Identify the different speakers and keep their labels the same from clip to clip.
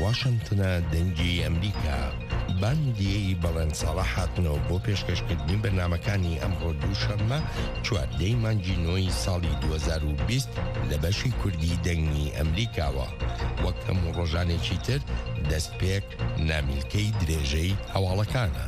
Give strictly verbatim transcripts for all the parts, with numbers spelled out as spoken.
Speaker 1: واشنطنە دەنگی ئەمریکا باندیەی بەڵێن ساڵە هاتنەوە بۆ پێشکەشکردنی بەرنامەکانی ئەمڕۆ دووشەممە چواردەی مانگی نۆی ساڵی دوو هەزار و بیست لە بەشی کوردی دەنگی ئەمریکاوە وەک هەموو ڕۆژانێکی تر دەستپێک نامیلکەی درێژەی هەواڵەکانە.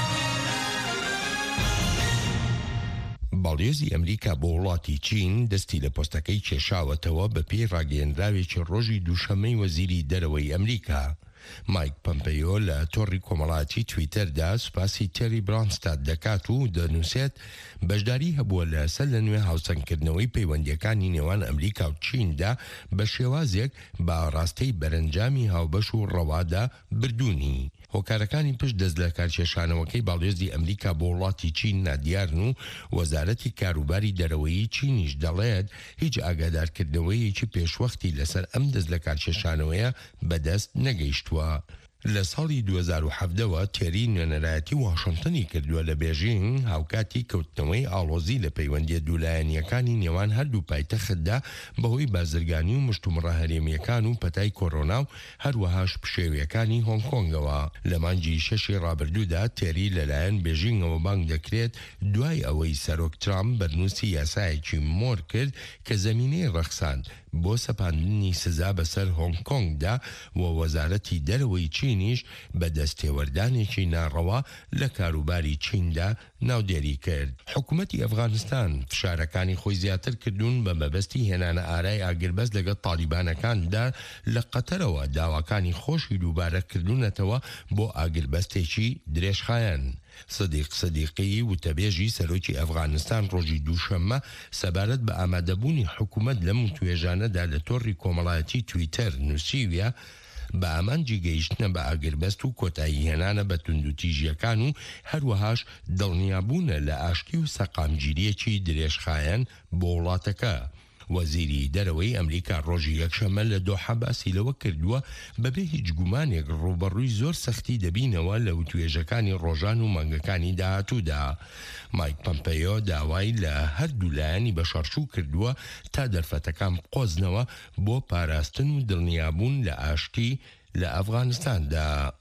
Speaker 1: باڵێزی ئەمریکا بۆ وڵاتی چین دەستی لە پۆستەکەی کێشاوەتەوە بە پێی ڕاگەیەنراوێکی ڕۆژی دووشەممەی وەزیری دەرەوەی ئەمریکا. مایک پەمپەیۆ لە تۆڕی کۆمەڵاتی تویتەردا سوپاسی تێری برانستاد دەکات و دەنووسێت بەشداری هەبووە لەسەر لە نوێ هاوسەنگکردنەوەی پەیوەندیەکانی نێوان ئەمریکا و چیندا بە شێوازێک با ڕاستەی بەرەنجامی هاوبەش و ڕەوادا بردوونی. هۆکارەکانی پشت دەست لە کارکێشانەوەکەی باڵێزی ئەمریکا بۆ وڵاتی چین نادیارن و وەزارەتی کاروباری دەرەوەیی چینیش دەڵێت هیچ ئاگادارکردنەوەیەکی پێشوەختی لەسەر ئەم دەست لە کارکێشانەوەیە بەدەست نەگەیشتووە. لە ساڵی دوو هەزار و هەفتەوە تێری نوێنەرایەتی واشنتنی کردووە لە بێژینگ هاوکاتی کەوتنەوەی ئاڵۆزی لە پەیوەندیە دوولایەنیەکانی نێوان هەردوو پایتەختدا بەهۆی بازرگانی و مشتومڕە هەرێمیەکان و پەتای کۆرۆنا و هەروەهاش پشێویەکانی هۆنگ کۆنگەوە. لە مانگی شەشی ڕابردوودا تێری لەلایەن بێژینگەوە بانگ دەکرێت دوای ئەوەی سەرۆک ترامپ بەرنووسی یاسایەکی مۆر کرد کە زەمینەی ڕەخساند بۆ سەپاندنی سزا بەسەر هۆنگ کۆنگدا و وەزارەتی دەرەوەی چینیش بە دەستێوەردانێکی ناڕەوا لە کاروباری چیندا ناودێری کرد. حکوومەتی ئەفغانستان فشارەکانی خۆی زیاتر کردوون بە مەبەستی هێنانە ئارای ئاگربەست لەگەڵ تالیبانەکاندا لە قەتەرەوە داواکانی خۆشی دووبارەکردوونەتەوە بۆ ئاگربەستێکی درێژخایەن. سەدیق سەدیقی وتەبێژی سەرۆکی ئەفغانستان ڕۆژی دووشەممە سەبارەت بە ئامادەبوونی حکوومەت لەم توێژانەدا لە تۆڕی کۆمەڵایەتی تویتەر نووسیویە بە ئامانجی گەیشتنە بە ئاگربەست و کۆتایی هێنانە بە توندوتیژیەکان و هەروەهاش دڵنیابوونە لە ئاشتی و سەقامگیریەکی درێژخایەن بۆ وڵاتەکە. وەزیری دەرەوەی ئەمریکا ڕۆژی یەکشەممە لە دۆحە باسی لەوە کردووە بەبێ هیچ گومانێک ڕوبەڕووی زۆر سەختی دەبینەوە لە وتوێژەکانی ڕۆژان و مانگەکانی داهاتوودا. مایک پەمپەیۆ داوای لە هەردوو لایەنی بە شەڕچوو کردووە تا دەرفەتەکان بقۆزنەوە بۆ پاراستن و دڵنیابوون لە ئاشتی لە ئەفغانستاندا.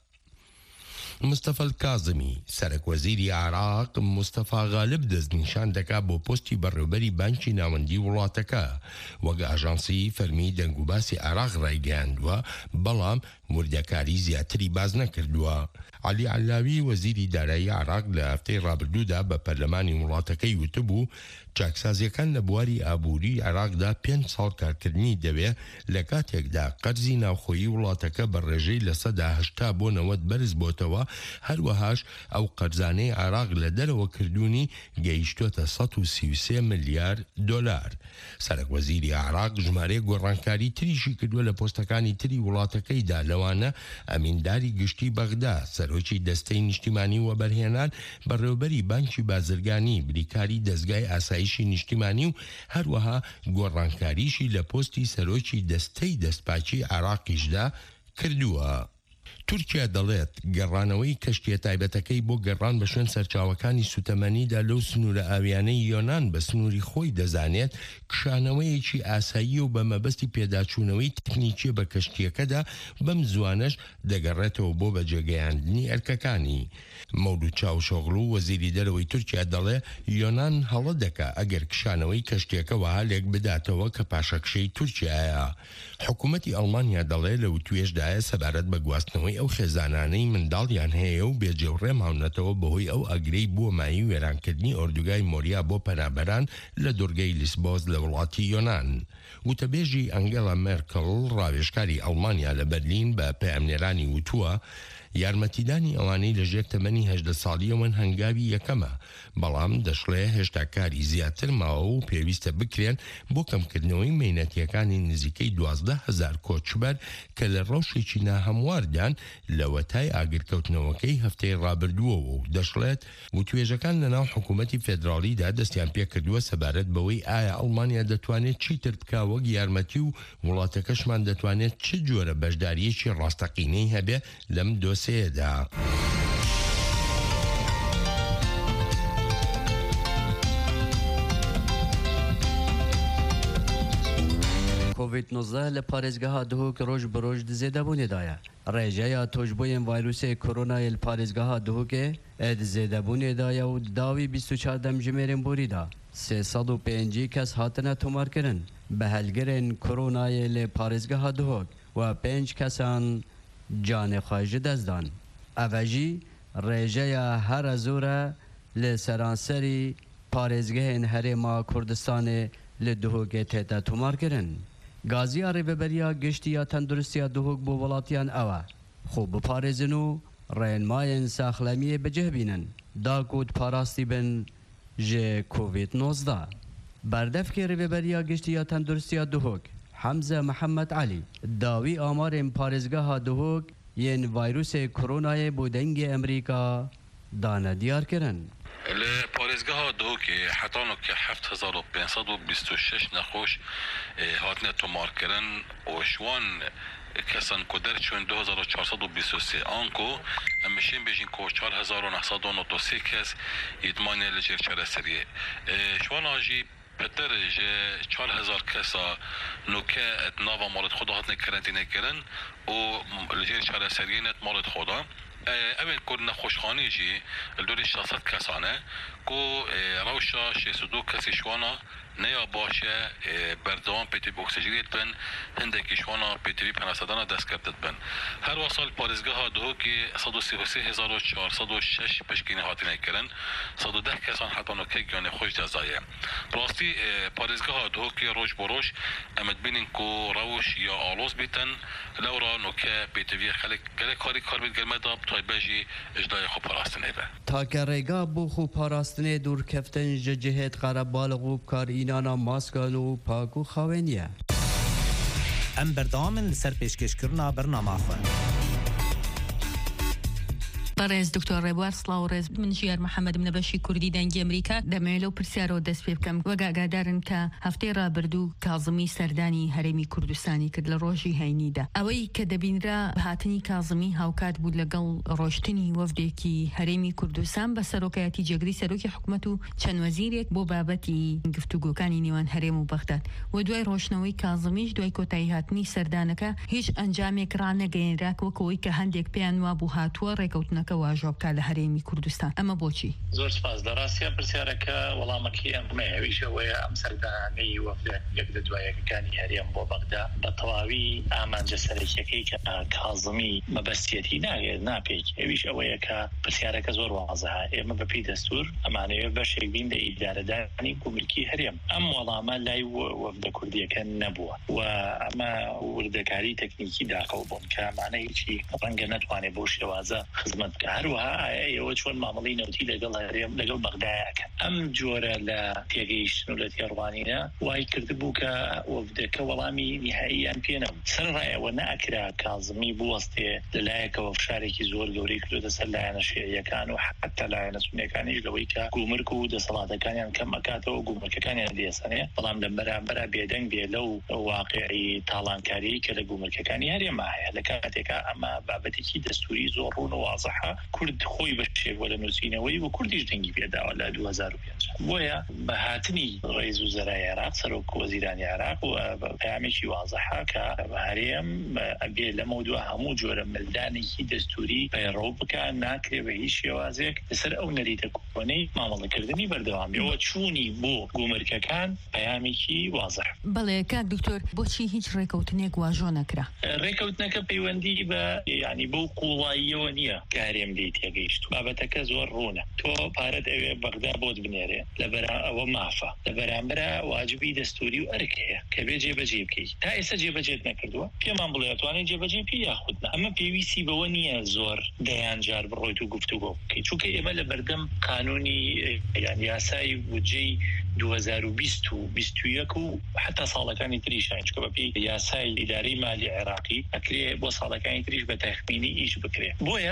Speaker 1: مستەفا کازمی سەرۆک وەزیری عێراق مستەفا غالب دەستنیشان دەکات بۆ پۆستی بەڕێوەبەری بانکی ناوەندی وڵاتەکە وەک ئاژانسی فەرمی دەنگوباسی عێراق ڕایگەیاندووە بەڵام وردەکاری زیاتری باز نەکردووە. عەلی عەلاوی وەزیری دارایی عێراق لە هەفتەی ڕابردوودا بە پەرلەمانی وڵاتەکەی وتبوو چاکسازیەکان لە بواری ئابووری عێراقدا پێنج ساڵ کارکردنی دەوێت لە کاتێکدا قەرزی ناوخۆیی وڵاتەکە بە ڕێژەی لە سەدا هەشتا بۆ نەوەت بەرز بۆتەوە هەروەهاش ئەو قەرزانەی عێراق لە دەرەوە کردوونی گەیشتۆتە سەد و سی و سێ ملیار دۆلار. سەرۆک وەزیری عێراق ژمارەیە گۆڕانکاری تریشی کردووە لە پۆستەکانی تری وڵاتەکەیدا لەوانە ئەمینداری گشتی بەغدا، سەرۆکی دەستەی نیشتیمانی و بەرهێنان، بەڕێوەبەری بانکی بازرگانی، بریکاری دەستگای ئاسایشی نیشتیمانی و هەروەها گۆڕانکاریشی لە پۆستی سەرۆکی دەستەی دەستپاکی عێراقیشدا کردووە. تورکیا دەڵێت گەڕانەوەی کەشتیە تایبەتەکەی بۆ گەڕان بە شوێن سەرچاوەکانی سوتەمەنیدا لەو سنوورە ئاویانەی یۆنان بە سنووری خۆی دەزانێت کشانەوەیەکی ئاسایی و بە مەبەستی پێداچوونەوەی تەکنیکی بە کەشتیەکەدا بەم زوانەش دەگەڕێتەوە بۆ بەجێگەیاندنی ئەرکەکانی. مەولود چاوشۆغلو وەزیری دەرەوەی تورکیا دەڵێ یۆنان هەڵە دەکا ئەگەر کشانەوەی کەشتیەکە وهالێک بداتەوە کە پاشەکشەی تورکیایە. حکوومەتی ئەڵمانیا دەڵێ لە توێژدایە سەبارەت بە گواستنەوەی ئەو خێزانانەی منداڵیان هەیە و بێجێوڕێ ماونەتەوە بەهۆی ئەو ئەگرەی بووە مایی وێرانکردنی ئۆردوگای مۆریا بۆ پەنابەران لە دورگەی لیسبۆز لە وڵاتی یۆنان. وتەبێژی ئەنگێلا مێرکڵ ڕاوێژکاری ئەڵمانیا لە بەرلین بە پەیامنێرانی وتووە یارمەتیدانی ئەوانەی لە ژێر تەمەنی هەژدە ساڵیەوەن هەنگاوی یەکەمە، بەڵام دەشڵێ هێشتا کاری زیاتر ماوە و پێویستە بکرێن بۆ کەمکردنەوەی مێنەتیەکانی نزیکەی دوازدە هەزار کۆچبەر کە لە ڕەوشێکی ناهەمواردان لە وەتای ئاگرکەوتنەوەکەی هەفتەی ڕابردووەوە و دەشڵێت وتوێژەکان لەناو حکوومەتی فێدراڵیدا دەستیان پێکردووە سەبارەت بەوەی ئایا ئەڵمانیا دەتوانێت چیتر بکا وەک یارمەتی و وڵاتەکەشمان دەتوانێت چ جۆرە بەشداریەکی ڕاستەقینەی هەبێ لەم دۆسەیەدا.
Speaker 2: کووید نۆزدە لە پارێزگەها دهۆک ڕۆژ بە ڕۆژ دزێدەبوونێدایە. رجایا توجبوین ویروس کرونا الپارزگاه دهوکه اد زیدبون دایا و داوی بیست و چهار دم جمیرن بوریدا سیصد و پنج کس هاتنه تومار کرن به هلگرن کرونا الپارزگاه دهوک و پنج کسان جان خواهج دزدان اوجی رجایا هر زوره لسرانسری پارزگاه هرما کردستان لدهوک تیتا تومار کرن گازی آره ببریا گشتی یا تندرستی دهوک بو ولاتیان اوه خوب بپارزنو رینماین ساخلمی بجه بینن دا کود پاراستی بن جه کووید نوزده بردف که رو ببریا گشتی یا تندرستی دهوک حمزه محمد علی داوی آمار پارزگاه دهوک ین ویروس کرونای بودنگ امریکا دانه دیار کرن
Speaker 3: الپارزگاه دهوک حتانو که هفت هزار و پانصد و بیست و شش نخوش هاتنه تومار کرن و شوان کسان کدر چون دو هزار و چهارصد و بیست و سه آنکو امشین بیشین کو چهار هزار و نهصد و نود و سه کس ایدمانی لجر چرا سریه شوان آجی بهتر جه چهار هزار کسا نوکه ناوا مالت خدا هاتنه کرنتینه کرن و لجر چرا سریه نت مالت خدا اول کردن خوشخانی جی الدوری شخصت کسانه کو روشا شصت کسی شوانا نیا باشه بردوام پیتی بوکسیجریت بن هندکی شوانا پیتی پناهندگان دست کردت بن هر وصل پارزگاه دهو که صد و سی و سه هزار و چهارصد و شش پشکینه هاتینه کردن صد و ده کسان حتی نوکه گیان خوش جزایه راستی پارزگاه دهو که روش بروش امد بینین کو روش یا آلوز بیتن لورا نوکه پیتی خلق گله کاری کار بید گلمه داب تای بجی اجدای خوب پاراستنه به
Speaker 2: تا که ریگا بو خوب پاراستنه دور کفتن جهت قرب بالغوب کار اینانا ماسکان و پاکو خوانیه
Speaker 4: ام بردامن لسر پیشکش کرنا برنامه خواه
Speaker 5: بەڕێز دکتۆر ڕێبوار سڵاو ڕێز من ژیار محەممەد نەبەشی کوردی دەنگی ئەمریکا دەمەوێت لەو پرسیارەوە دەست پێ بکەم وەک ئاگادارن کە هەفتەی ڕابردوو کاظمی سەردانی هەرێمی کوردستانی کرد لە ڕۆژی هەینیدا ئەوەی کە دەبینرا هاتنی کاظمی هاوکات بوو لەگەڵ ڕۆشتنی وەفدێکی هەرێمی کوردستان بە سەرۆکایەتی جێگری سەرۆکی حکوومەت و چەند وەزیرێک بۆ بابەتی گفتوگۆکانی نێوان هەرێم و بەغداد و دوای ڕۆشنەوەی کاظمیش دوای کۆتایی هاتنی سەردانەکە هیچ ئەنجامێک ڕانەگەیەنرا وەکەوەی کە هەندێک پێیان وا بوو هاتووە ڕێکەوتنەکە واژۆ بکات لە هەرێمی کوردستان ئەمە بۆچی؟
Speaker 6: زۆر سپاس لەڕاستیە پرسیارەکە وەڵامەکەی ئەمە هەویشەوەیە ئەم سەردانەی وەفدە یەک لە دوایەکەکانی هەرێم بۆ بەغدا بە تەواوی ئامانجە سەرەکیەکەی کە کاظمی مەبەستیەتی ناگێت ناپێک هەویش ئەوەیە کە پرسیارەکە زۆر واضحە ئێمە بەپێی دەستور ئەمانەوێ بەشێک بین لە ئیدارەدانی کوملکی هەرێم ئەم وەڵامە لای وەفدە کوردیەکە نەبووە و ئەمە وردەکاری تەکنیکی داخەو بوون کە ئەمانە هیچی ڕەنگە نەتوانێت بۆ شێوازە خزمەت بکە هەروەها ئێوە چۆن مامەڵەی نەوتی لەگەڵ هەرێم لەگەڵ بەغدایەکەن ئەم جۆرە لە تێگەیشتن و لە تێڕوانینە وای کردبوو کە وەفدەکە وەڵامی نهاییان پێ نەبوو سەرڕایەوە نەئەکرا کاظمی بوەستێ لەلایەکەوە فشارێکی زۆر گەورەی کردوتە سەر لایەنە شیعیەکان و حتا لایەنە سونیەکانیش لەوەی کە گومرگ و دەسەڵاتەکانیان کەم ئەکاتەوە گومرگەکانیان دێسەنێ بەڵام لە بەرامبەرە بێدەنگ بێ لەو واقعی تاڵانکاری کە لە گومرگەکانی هەرێمە هەیە لە کاتێکە ئەمە بابەتێکی دەستوری زۆر ڕوون و واضحە کورد خۆی بەشێک وە لە نووسینەوەی و کوردیش دەنگی پێداوە لە دوو هەزار و پێنج بۆیە بە هاتنی ڕێز وزەرای عێراق سەرۆک وەزیرانی عێراق و پەیامێکی واضحە کە هەرێم ئەبێ لەمە دووە هەموو جۆرە ملدانێکی دەستوری پەیڕەو بکە ناکرێ بە هیچ شێوازێک لەسەر ئەو نەریتە کۆنەی مامەڵەکردنی بەردەوام بێەوە چوونی بۆ گومرگەکان پەیامێکی واضح
Speaker 5: بەڵێ کاک دکتۆر بۆچی هیچ ڕێکەوتنێک واژۆ نەکرا
Speaker 6: ڕێکەوتنەکە پەیوەندی بە ینی بەو قوڵاییەوە نییە کارێم دی تێگەیشت بابەتەکە زۆر ڕوونە تۆ پارەت ئەوێ بەغدا بۆت بنێرێ لە بەرا ئەوە مافە لە بەرامبرە واجبی دەستوری و ئەرک هەیە کە بێ جێبەجێ بکەیت تا ئێستا جێبەجێت نەکردووە پێمان بڵێ ئەتوانێت جێبەجێ پێ یاخودنا ئەمە پێویستی بەوە نییە زۆر دەیان جار بڕۆیت و گفتوگۆ بکەیت چونکە ئێمە لە بەردەم قانونی یان یاسای بودجەی دوو هەزار و بیست و بیست و یەک و حتا ساڵەکانی تریشان چکە بەپێی یاسای ئیدارەی مالی عێراقی ئەکرێ بۆ ساڵەکانی تریش بە تەخمینی ئیش بکرێ بۆیە تۆ لە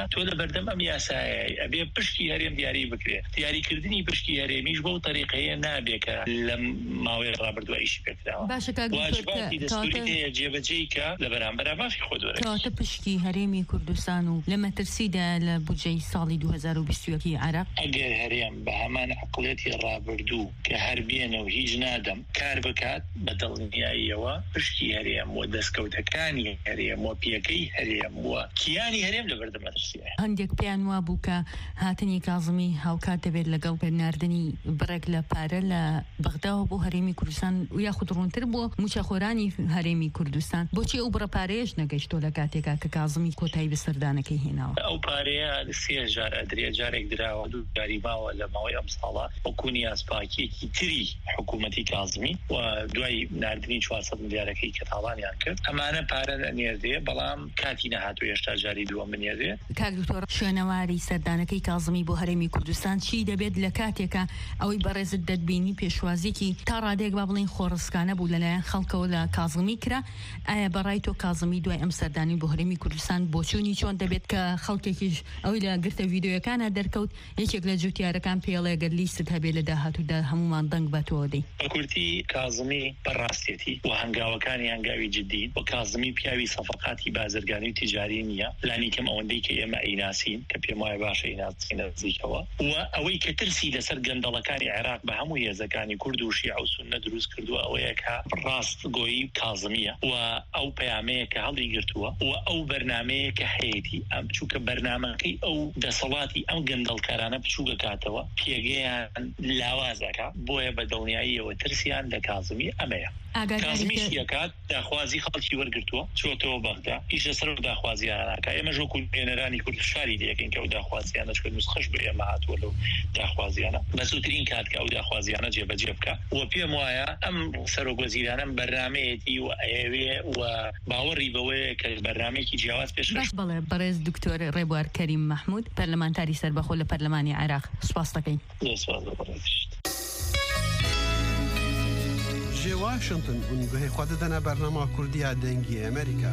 Speaker 6: بەردەم ئەم یاسایە ئەبێ پشتی هەرێم دیاری بکرێ دیاریکردنی پشتی هەرێمیش بەو طریقەیە نابێکە لەم ماوەی ڕابردووە ئیشی پێکراوە واجباتی دەستوری هەیە جێبەجێیکە لە بەرامبەر مافی خۆ دۆرە
Speaker 5: کاتە پشتی هەرێمی کوردستان و لە مەترسیدا لە بودجەی ساڵی دوو هەزار و بیست و یەک عێراق
Speaker 6: ئەگەر هەرێم بە هەمان عقڵێتی ڕابردوو کە هەر بێنە و هیچ نادەم کار بکات بە دڵنیاییەوە پشتی هەرێم و دەستکەوتەکانی هەرێم و پێکەی هەرێم وە کیانی هەرێم لە بەردەم مەترسیە
Speaker 5: هەندێک پێیان وا بوو کە هاتنی کازمی هاوکات دەبێت لەگەڵ بەرناردنی بڕێک لە پارە لە بەغداوە بۆ هەرێمی کوردستان و یاخود ڕوونتر بۆ موچەخۆرانی هەرێمی کوردستان بۆچی ئەو بڕە پارەیەش نەگەیشتۆ لە کاتێکا کە کازمی کۆتایی بەسەردانەکەی هێناوە
Speaker 6: ئەو پارەیە سێ جار ئەدرێ جارێک دراوە دوو جاری ماوە لە ماوەی ئەم ساڵە وەکوونی ئاسپاکیەکی تری حکوومەتی کازمی و دوای ناردنی چوارسەد ملیارەکەی کە تاوانیان کرد ئەمانە پارە نێردێ بەڵام کاتی نەهاتوو هێشتا جاری دووەم بنێردێ
Speaker 5: کاک دکتۆر شوێنەواری سەردانەکەی کازمی بۆ هەرێمی کوردستان چی دەبێت لە کاتێکە ئەوەی بەڕێزت دەتبینی پێشوازیکی تا ڕادێک با بڵین خۆڕسکانە بوو لەلایەن خەڵکەوە لە کازمی کرا ئایا بەڕای تۆ کازمی دوای ئەم سەردانی بۆ هەرێمی کوردستان بۆچوونی چۆن دەبێت کە خەڵکێکیش ئەوەی لە گرتە ڤیدیۆیەکانە دەرکەوت یەکێک لە جوتیارەکان پێڵێ گەر لیست هەبێت لە داهاتوودا هەمومان دەنگ بەتەوە دەی
Speaker 6: بە کورتی کازمی بەڕاستێتی و هەنگاوەکانی هەنگاوی جدی و کازمی پیاوی سەفقاتی بازرگانی و تیجاری نییە لانی کەم ئەوەندەی کە ئێمە ئەیناسین کە پێم وایە باشە ئیناسی نزیکەوە و ئەوەی کە ترسی لەسەر گەندەڵەکانی عێراق بە هەموو هێزەکانی کورد و شیع و سوننە دروست کردووە ئەوەیە کە ڕاستگۆیی کازمیە و ئەو پەیامەیە کە هەڵی گرتووە و ئەو بەرنامەیە کە هەیەی ئەم چووکە بەرنامەکەی ئەو دەسەڵاتی ئەم گەندەڵکارانە بچووکە کاتەوە پێگەیان لاوازەکە بۆیە بە دڵنیاییەوە ترسیان لە کازمی ئەمەیە کازمیش یەکات داخوازی خەڵکی وەرگرتووە چۆتەوە بەغدا ئیش لەسەر داخوازیانەکە ئێمە ژۆ کوێنەرانی کورد شاری دەکەین کە ئەو داخوازیانە چکە نوسخەش بە ئێمە هاتووە لەو داخوازیانە بە زووترین کات کە ئەو داخوازیانە جێبەجێ بکە و پێم وایە ئەم سەرۆکوەزیرانەم بەرنامەیەتی و ئەوێ و باوەڕی بەوەیە کە بەرنامێکی جیاواز پێش
Speaker 5: بڵێ بەڕێز دکتۆر ڕێبوار کەریم مەحموود پەرلەمانتاری سەربەخۆ لە پەرلەمانی عێراق سوپاس دەکەین.
Speaker 7: جێ واشنگتن بوونگوهی خوا دەدەنە بەرنامە کوردیا دەنگی ئەمریکا.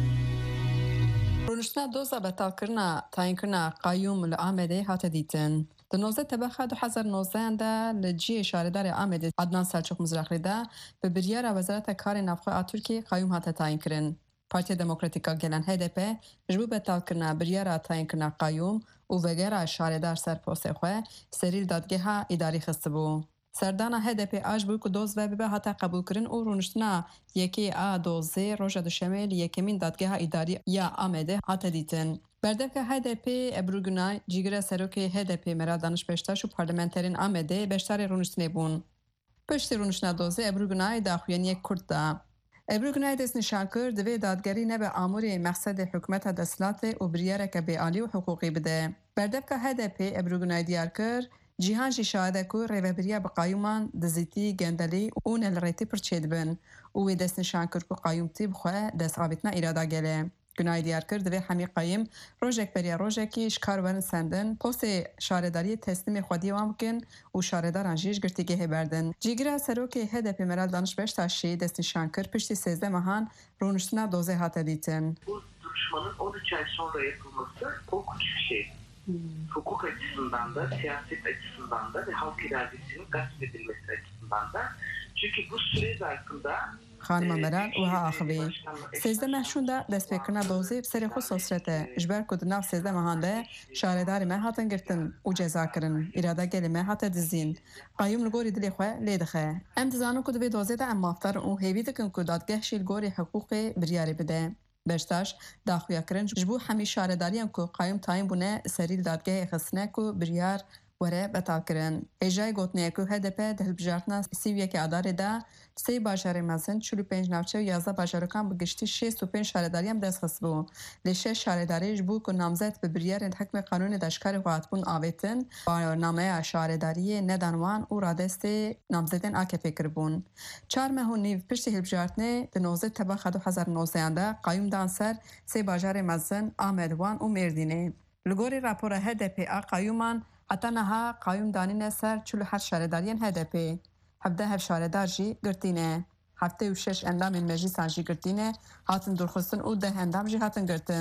Speaker 8: ڕۆژنا دۆزە بەتاڵکردنا تاینکردنا قایوم لە ئامێدەی هاتە دیتن. Di nozê tebexa du hezar nozdeyan de li ciyê şaredarê Amedê Adnan Selçuk Mizraxlê de bi biryara Wezareta Karê Navxwe a Tirkiyê qayyum hate tayinkirin. Partiya Demokratîk a Gelan H D P ji bo betalkirina biryara tayinkirina qayyum û vegera şaredar ser postê xwe serî dadgeha îdarî xistibû. Serdana H D P a ji bo ku doz ve bibe hate qebûlkirin û rûniştina yekê a dozê roja duşemê li yekemîn dadgeha îdarî ya Amedê hate dîtin. Berdevke H D P Ebru Günay cîgira serokê H D P Mera Danişbeştaş û parlamenterên Amedê beşdarê rûniştinê bûn. Piştî rûniştina dozê Ebru Günay daxuyaniyek Kurd da. Ebru Günay destnîşan kir divê dadgerî nebe amûrê mexsedê hikûmeta desthilatê û biryareke bêalî û hiqûqî bide. Berdevka H D P Ebru Günay diyar kir cîhan jî şahide ku rêveberiya bi qayyuman dizîtî gendelî û nelirêtî pir çê dibin û wê destnîşan kir ku qayyumtî bixwe destavêtina îrada gele. Günay diyar kir divê hemî qayyim rojek beriya rojekî ji kar werin sendin postê şaredariyê teslîmê xwediyê wan bikin û şaredaran jî ji girtîgehê berdin. Cîgira serokê H D P Meral Danişbeştaşî destnîşan kir piştî sêzde mehan rûniştina dozê hate dîtin.
Speaker 9: Bu duruşmanın on üç ay sonra yapılması korkunç bir şey. Hmm. Hukuk açısından da, siyaset açısından da ve halk iradesinin gasp edilmesi açısından da. Çünkü bu süre zarfında
Speaker 8: Xanima Meral wiha axivî. Sêzde meh şûn de destpêkirina dozê bi serê xwe sosrete ji ber ku di nav sêzde mehan de şaredarê me hatin girtin û ceza kirin. Îrada gelê me hate dizîn. Qayyum li gorî dilê xwe lê dixe. Em dizanin ku divê dozê de em mafdarin û hêvî dikin ku dadgeh jî li gorî hiqûqê biryarê bide. Beştaş daxuya kirin ji bo hemî şaredariyan ku qayyum tayin bûne serî li dadgehê xistine ku biryar were betalkirin. Êjayê gotiniyê ku H D P di hilbijartina sî û yekê adarê de sê bajarê mezin çil û pênc navçe û yazda bajarokan bi giştî şêst û pênc şaredariyan dest xistibû. Lê şeş şaredarî ji bo ku namzet bi biryarên hikmê qanûnê de ji karê xwe hatibûn avêtin, barnameya şaredariyê nedan wan û radestê namzedên A K P kiribûn. Çar meh û nîv piştî hilbijartinê di nozê tebexa du hezar nozdeyan de qayyum dan ser sê bajarê mezin Amed Wan û Mêrdînê. Li gorî rapora H D P a qayyuman heta niha qayyum danîne ser çil û heşt şaredariyên H D P. Hevdeh hev şaredar jî girtîne. Heftê û şeş endamên meclîsan jî girtîne, hatin durxistin û deh endam jî hatin girtin.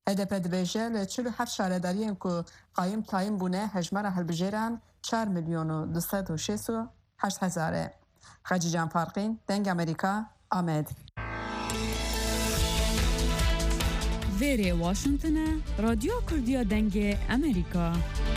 Speaker 8: هدف دبیجه ل چهل و هفت شهرداریان که قایم تایم بونه هجمار هلبجیران چهار میلیون و دویست و شصت و هشت هزاره. خجی جان فارقین دنگ امریکا آمد.
Speaker 10: ویری واشنطن رادیو کردیا دنگ امریکا.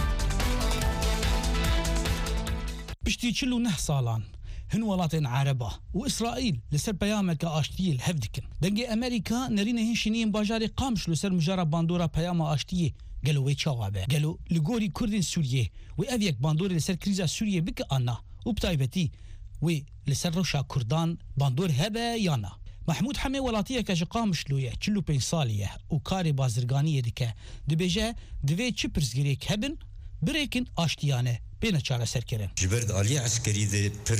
Speaker 11: بشتي چلو نه سالان هن ولاتين عربة وإسرائيل لسر بيامك آشتية الهفدكن دنجي أمريكا نرينا هن شنين باجاري قامش لسر مجارة باندورا بياما آشتية قالوا ويتشاوابه قالوا لغوري كردين سوريا وأذيك باندوري لسر كريزا سوريا بك أنا وبتايبتي ولسر روشا كردان باندور هبا يانا محمود حمي ولاتيه كجقامش لويا چلو بين ساليه وكاري بازرگانية دكا دبيجا دوي چپرزگريك هبن بريكن آشتيانه بين چاره سر كرن
Speaker 12: جبرد آلية عسكري ده پر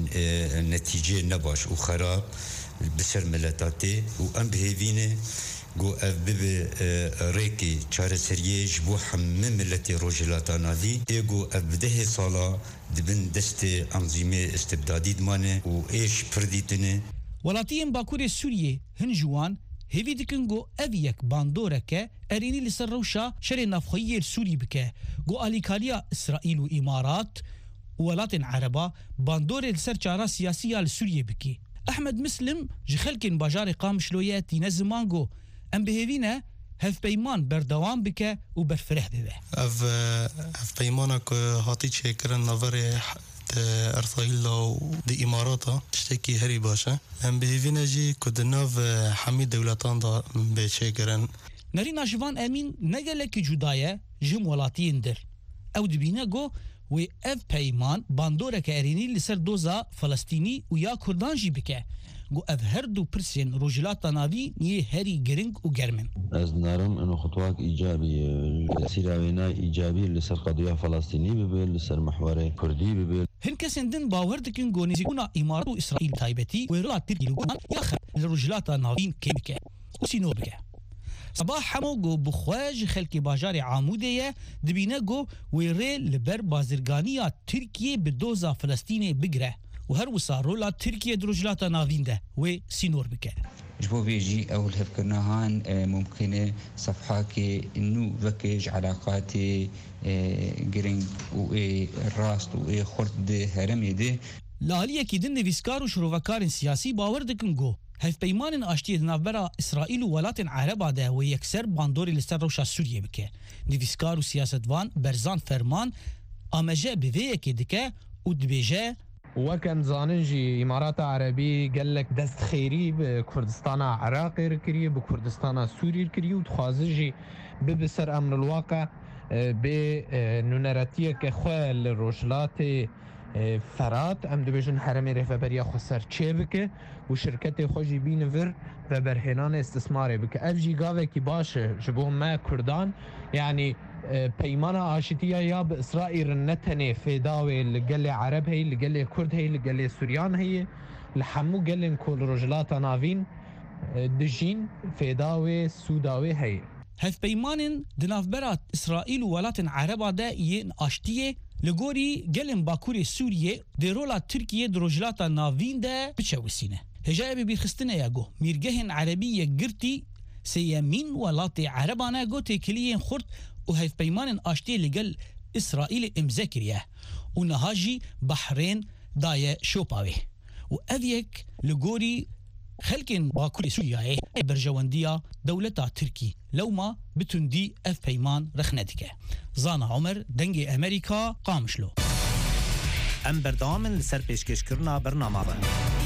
Speaker 12: نتيجة نباش وخراب بسر ملتاتي وام بهيفينه جو اف بب ريكي چاره سريه جبو حمم ملتي روجلاتا نادي ايگو اف بده سالا دبن دست انظيمه استبدادي دمانه و ايش پرديتنه
Speaker 11: ولاتيين باكوري سوريه هن جوان هیوی دکن گو اویک باندوره که ارینی لسر روشا شر نفخیه سوری بکه گو آلیکالیا اسرائیل و امارات ولات عربا باندوره لسر چارا سیاسیه لسوریه بکی احمد مسلم جخلکن باجار قامشلویه نه زمان گو ام بهوینه هف پیمان بردوام بکه و برفره ببه
Speaker 13: اف هف پیمانه که هاتی چه کرن نوره ارسائيل دي اماراتا تشتكي هري باشا ام بهيفينا جي كود ناف حميد دولتان دا بشكرن
Speaker 11: نرينا جوان امين نگلك جدايه جم ولاتين در او دبينا جو و اف بيمان باندوره كاريني لسر دوزا فلسطيني ويا كردان جي بكه جو اف هردو برسين روجلاتا نافي ني هري جرينج و جرمن
Speaker 14: از نرم انه خطوات ايجابي سيراوينا ايجابي لسر قضيه فلسطيني ببل لسر محور كردي ببل
Speaker 11: هن كسندن باور دكن گوني زيكونا امارات و اسرائيل تايبتي ويرلا تركي لغوان ياخر لروجلاتا نافين كيمكه وسينو بكه صباح حمو جو بخواج خلقي باجار عاموديه دبينا جو ويري لبر بازرگانيه تركيا بدوزا فلسطيني بگره وهر وصارولا تركيا دروجلاتا نافين ده و سينور بكه
Speaker 15: جبو بيجي أول هفكرناهان ممكن صفحاك إنه فكج علاقات جرينج والراست وخرد هرمي ده
Speaker 11: لاليه كيدن نفيسكار وشروفكار سياسي باور دكن جو هف بيمان اشتي نافبرا اسرائيل وولات عرب ده ويكسر باندوري لسر روشا سوريا بكه نفيسكار وسياستوان برزان فرمان امجا بويك دكه ودبيجا
Speaker 16: وكان زاننجي امارات عربي قال لك دست خيري بكردستان عراقي ركري بكردستان سوري ركري وتخازجي ببسر امر الواقع بنونراتيه كخوال الرجلات فرات ام دبيجن حرمي رهبريه خسر تشيبك وشركتي خوجي بينفر وبرهنان استثماري بك اف جي غاوي كي باش جبوهم ما كردان يعني بيمانا آشتية يا بإسرائيل النتنة في داوي اللي قال لي عرب هي اللي قال لي كرد هي اللي قال لي سوريان هي لحمو قال لي كل رجلات نافين دجين في داوي سوداوي هي
Speaker 11: هف بيمان دنافبرات إسرائيل وولات عرب دا ين آشتية لغوري قلن باكوري سوريا دي رولا تركيا درجلات نافين دا بتشاوسينه هجاية ببيرخستنا ياغو ميرجهن عربية قرتي سيامين ولاتي عربانا غو تيكليين خورت وهيف بيمان آشتي لقل إسرائيل امزاكريا ونهاجي بحرين داية شوباوي وأذيك لغوري خلقين باكوري سوريا برجواندية دولتا تركي لو ما بتندي اف بيمان رخنتك زانا عمر دنجي أمريكا قامشلو
Speaker 4: ام بردام لسر پیشکش کرنا برنامه با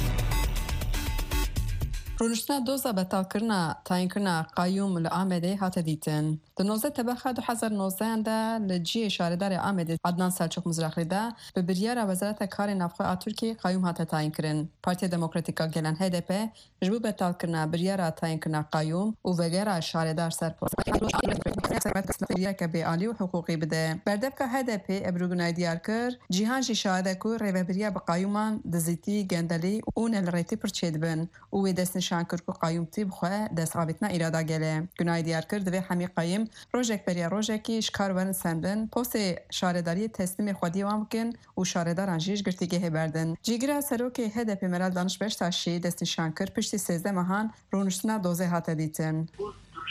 Speaker 8: رونشتنا دوزا بتال کرنا تاین کرنا قایوم لآمده هات دیتن. دنوزه تبخه دو هزار نوزده ده لجی شاردار آمده عدنان سلچوق مزرخی ده به بریار وزارت کار نفخه ترکی قایوم هات تاین کرن. پارتی دموکراتیکا گلن هدپ جبو بتال کرنا بریار تاین کرنا قایوم و وگرا شاردار سرپوز. بریار که به عالی و حقوقی بده. بردب که هدپ ابروگنای دیار کر جهان جی شاده کو ریو بریار بقایومان دزیتی گندلی اون الریتی پرچید بن و دست نشان کرد که قایوم تیب خواه دست آبیتنا ایرادا گله. گنای دیار کرد و همی قایم روزک بریا روزکی شکار ورن سندن پس شارداری تسلیم خودی وامکن و شاردار انجیش گرتیگه هبردن. جیگر سروک هدف مرال دانش بهش تاشی دست نشان کرد پشتی سیزده ماهان رونشتنا دوزه هات دیتن.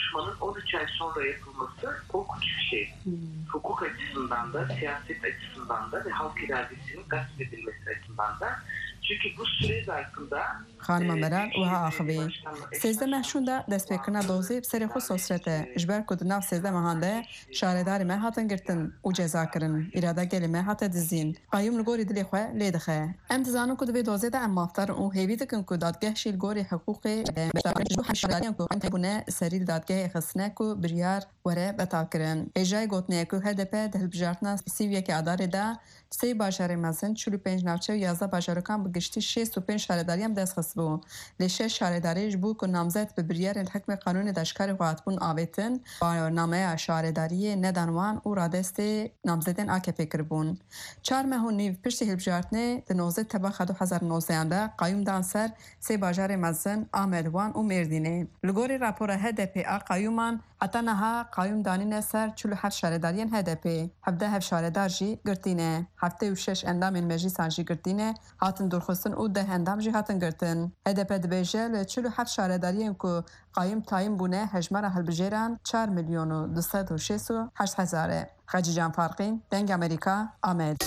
Speaker 9: konuşmanın on üç ay sonra yapılması korkunç bir şey. Hmm. Hukuk açısından da, siyaset açısından da ve halk iradesinin gasp edilmesi açısından da. Çünkü bu süre zarfında
Speaker 8: خانم مرال وها آخوی سیزده محشون دا دست پیکرنا دوزی بسری خود سوسرته اجبر کد ناف سیزده مهانده شارداری ما هاتن گرتن و جزا کرن اراده گلی ما هات دزین قیوم لگوری دلی خواه لیدخه ام تزانو کد وی دوزی دا ام مافتر و هیوی دکن کد دادگه شیل گوری حقوقی جو حشراری کو انت بونه سری دادگه خصنه کو بریار وره بتا کرن اجای گوتنه کو هدپ دهل بجارتنا سیویه که اداره دا سی باشاری مزن چلو پنج نوچه و یازده باشارکان بگشتی شیست و پنج شارداری هم دست خص بو لشه شارداریش بو که نامزد به بریار الحکم قانون دشکار قواتبون آویتن با نامه شارداری ندانوان و رادست نامزدن آکپی کربون چار مهون نیو پشتی هلبجارتنه دنوزه تباخ دو هزار و نوزده انده قایم دانسر سی باشار مزن آمدوان و مردینه لگوری راپور هدپی آ قایومان حتی نها قایم دانین سر چلو هفت شاردارین هدپی هفده هفت شاردار جی گرتینه هفته و شش اندام مجلسان جی گرتینه هاتن درخواستن او ده اندام جی هاتن گرتن هدپ دبیجه لچلو هفت شاردارین که قایم تایم بونه هجمره هلبجیران چهار میلیون و دویست و شش و هشت هزاره خجی جان فارقین دنگ امریکا آمد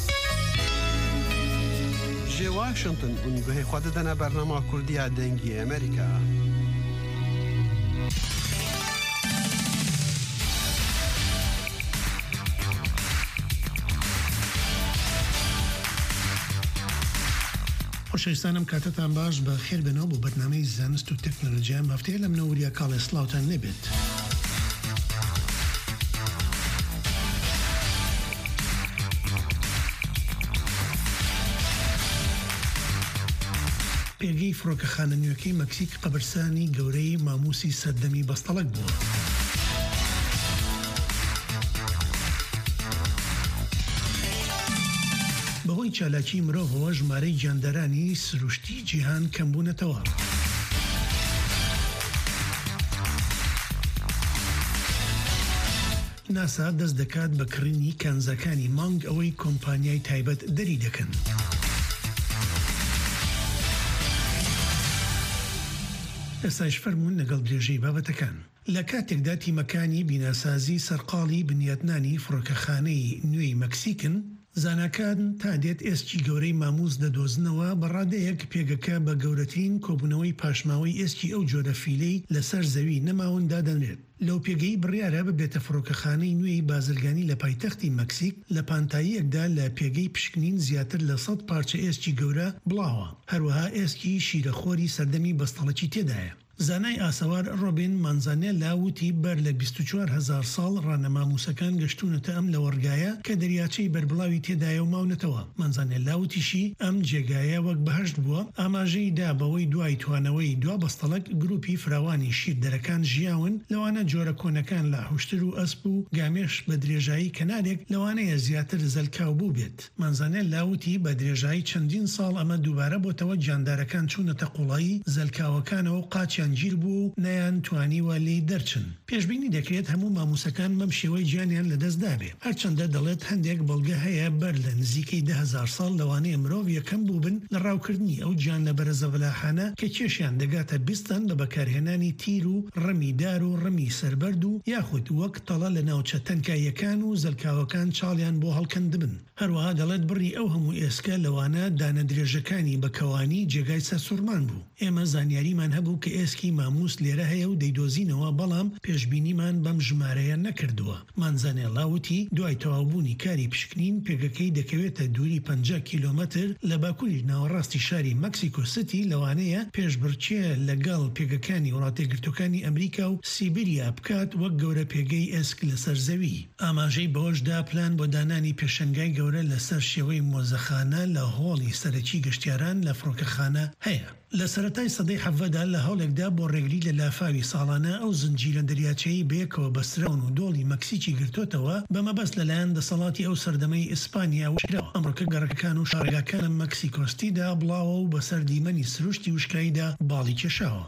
Speaker 7: جی واشنطن اونگوه خود دنا برنامه کردی دنگی امریکا
Speaker 17: خۆشەویستانم کاتتان باش بە خێر بنەوە بۆ بەرنامەی زانست و تەکنۆلۆژیا هەفتەیە لە منەوەریە کاڵێ سڵاوتان نەبێت. پێگەی فڕۆکەخانە نوێەکەی مەکسیک قەبرستانی گەورەی ماموسی سەردەمی بەستەڵک بووە. بەهۆی چالاکی مرۆڤەوە ژمارەی گیاندەرانی سروشتی جیهان کەمبوونەتەوە. ناسا دەست دەکات بە کڕینی کانزەکانی مانگ ئەوەی کۆمپانیای تایبەت دەری دەکەن. ئێستاش فەرموون لەگەڵ درێژەی بابەتەکان. لە کاتێکدا تیمەکانی بیناسازی سەرقاڵی بنیاتنانی فڕۆکەخانەی نوێی مەکسیکن، زاناکان تا دێت ئێسکی گەورەی ماموس دەدۆزنەوە بەڕادەیەک پێگەکە بە گەورەترین کۆبوونەوەی پاشماوەی ئێسکی ئەو جۆرە فیلەی لەسەر زەوی نەماوندا دەنرێت. لەو پێگەی بڕیارە ببێتە فڕۆکەخانەی نوێی بازرگانی لە پایتەختی مەکسیک لە پانتاییەکدا لە پێگەی پشکنین زیاتر لە سەد پارچە ئێسکی گەورە بڵاوە. هەروەها ئێسکی شیرەخۆری سەردەمی بەستەڵەکی تێدایە. زانای ئاسەوار ڕۆبین مانزانێلا وتی بەر لە بیست و چوار هەزار ساڵ ڕانەماموسەکان گەشتونەتە ئەم لە وەرگایە کە دەریاچەی بەربڵاوی تێدایە و ماونەتەوە. مانزانێلا وتیشی ئەم جێگایە وەک بەهەشت بووە ئاماژەی دا بەوەی دوای توانەوەی دوا بەستەڵک گروپی فراوانی شیردەرەکان ژیاون لەوانە جۆرە کۆنەکان لە هوشتر و ئەسپ و گامێش بە درێژایی کەنارێک لەوانەیە زیاتر زەلکاو بوو بێت. مانزانێلا وتی بە درێژایی چەندین ساڵ ئەمە دووبارە بۆتەوە گیاندارەکان چوونەتە قوڵایی زەلکاوەکانەوە و قاچیان گیر بوو نەیان توانیوە لێی دەرچن. پێشبینی دەکرێت هەموو ماموسەکان بەم شێوەی گیانیان لەدەستدا بێ. هەرچەندە دەڵێت هەندێک بەڵگە هەیە بەر لە نزیکەی ده هزار ساڵ لەوانەیە مرۆڤ یەکەم بوو بن لە ڕاوکردنی ئەو گیان لە بەرەزەڤلاحانە کە کێشیان دەگاتە بیستن بە بەکارهێنانی تیر و ڕەمی دار و ڕەمی سەربەرد و یاخود وەک تەڵە لە ناوچە تەنکاییەکان و زەلکاوەکان چاڵیان بۆ هەڵکەندبن. هەروەها دەڵێت بڕی ئەو هەموو ئێسکە لەوانە دانە درێژەکانی بەکەوانی جێگای سەرسوورمان بوو. ئێمە زانیاریمان هەبوو کە ئێسکی ماموس لێرە هەیە و دەیدۆزینەوە بەڵام پێشبینیمان بەم ژمارەیە نەکردووە. مانزانێلا وتی دوای تەواوبوونی کاری پشکنین پێگەکەی دەکەوێتە دووری پەنجا کیلۆمەتر لە باکووری ناوەڕاستی شاری مەکسیکۆ سیتی لەوانەیە پێشبڕچێ لەگەڵ پێگەکانی وڵاتە یەکگرتووەکانی ئەمریکا و سیبریا بکات وەک گەورە پێگەی ئێسک لەسەر زەوی. ئاماژەی بەوەشدا پلان بۆ دانانی پێشەنگای گەورە لەسەر شێوەی مۆزەخانە لە هۆڵی سەرەکی گەشتیاران لە فڕۆکەخانە هەیە. لە سەرەتای سەدەی حەڤەدا لە هەوڵێکدا بۆ ڕێگری لە لافاوی ساڵانە ئەو زنجیرە دەریاچەی بەیەکەوە بەسرەون و دۆڵی مەکسیکی گرتوتەوە بەمەبەست لەلایەن دەسەڵاتی ئەو سەردەمەی ئیسپانیا وشراوە. ئەمڕۆکە گەڕەکەکان و شارەکان لە مەکسیکۆستیدا بڵاوە و بەسەر دیمەنی سروشتی وشکاییدا باڵی کێشاوە.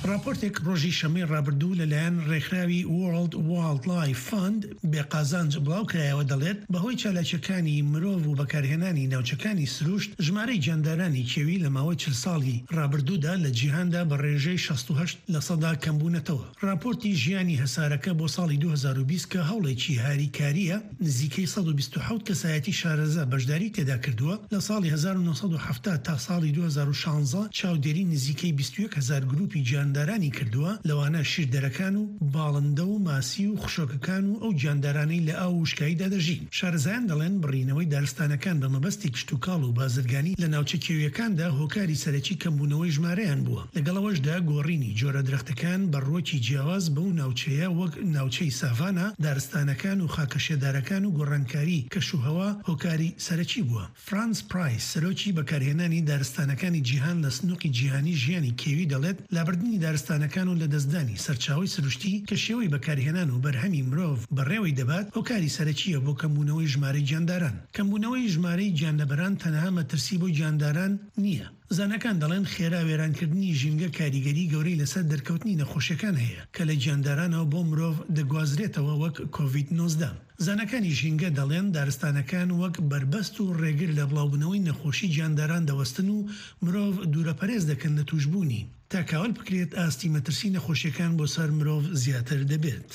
Speaker 17: راپۆرتێک ڕۆژی شەمەی ڕابردوو لەلایەن ڕێکخراوی World Wildlife Fund بێ قازانج بڵاو کرایەوە دەڵێت بەهۆی چالاکیەکانی مرۆڤ و بەکارهێنانی ناوچەکانی سروشت ژمارەی جاندارانی کێوی لە ماوەی چل ساڵی ڕابردوودا لە جیهاندا بە ڕێژەی شەست و هەشت لە سەدا کەمبوونەتەوە. راپۆرتی ژیانی هەسارەکە بۆ ساڵی دوو هەزار و بیست کە هەوڵێکی هاریکاریە نزیکەی سەد و بیست و حەوت کەسایەتی شارەزا بەشداری تێدا کردووە لە ساڵی هەزار و نۆسەد و هەفتاد تا ساڵی دوو هەزار و شانزە چاودێری نزیکەی بیست و یەک هەزار گروپی جاندارانی کردووە لەوانە شیردەرەکان و باڵندە و ماسی و خشۆکەکان و ئەو جاندارانەی لە ئاو وشکاییدا دەژین. شارەزایان دەڵێن بڕینەوەی دارستانەکان بە مەبەستی کشتتوکاڵ و بازرگانی لە ناوچە کێویەکاندا هۆکاری سەرەکی کەمبوونەوەی ژمارەیان بووە. لەگەڵەوەشدا گۆڕینی جۆرە درەختەکان بەڕۆکی جیاواز بەو ناوچەیە وەک ناوچەی ساڤانە دارستانەکان و خاکەشێدارەکان و گۆڕانکاری کەشوهەوا هۆکاری سەرەکی بووە. فرانس پرایس سەرۆکی بەکارهێنانی دارستانەکانی جیهان لە سنووقی جیهانی ژیانی کێوی دەڵێت لابردنی دارستانەکان و لە دەستدانی سەرچاوی سروشتی کە شێوەی بەکارهێنان و بەرهەمی مرۆڤ بەڕێوەی دەبات هۆکاری سەرەکیە بۆ کەمبوونەوەی ژمارەی جانداران. کەمبوونەوەی ژمارەی گیانلەبەران تەنها مەترسی بۆ گیانداران نییە. زانەکان دەڵێن خێرا وێرانکردنی ژینگە کاریگەری گەورەی لەسەر دەرکەوتنی نەخۆشیەکان هەیە کە لە گیاندارانەوە بۆ مرۆڤ دەگوازرێتەوە وەک کۆڤید نۆزدە. زانەکانی ژینگە دەڵێن دارستانەکان وەک بربەست و ڕێگر لە بڵاوبوونەوەی نەخۆشی گیانداران دەوەستن و مرۆڤ دوورەپەرێز دەکەن لە توشبوونی تا کاول بکرێت ئاستی مەترسی نەخۆشیەکان بۆ سەر مرۆڤ زیاتر دەبێت.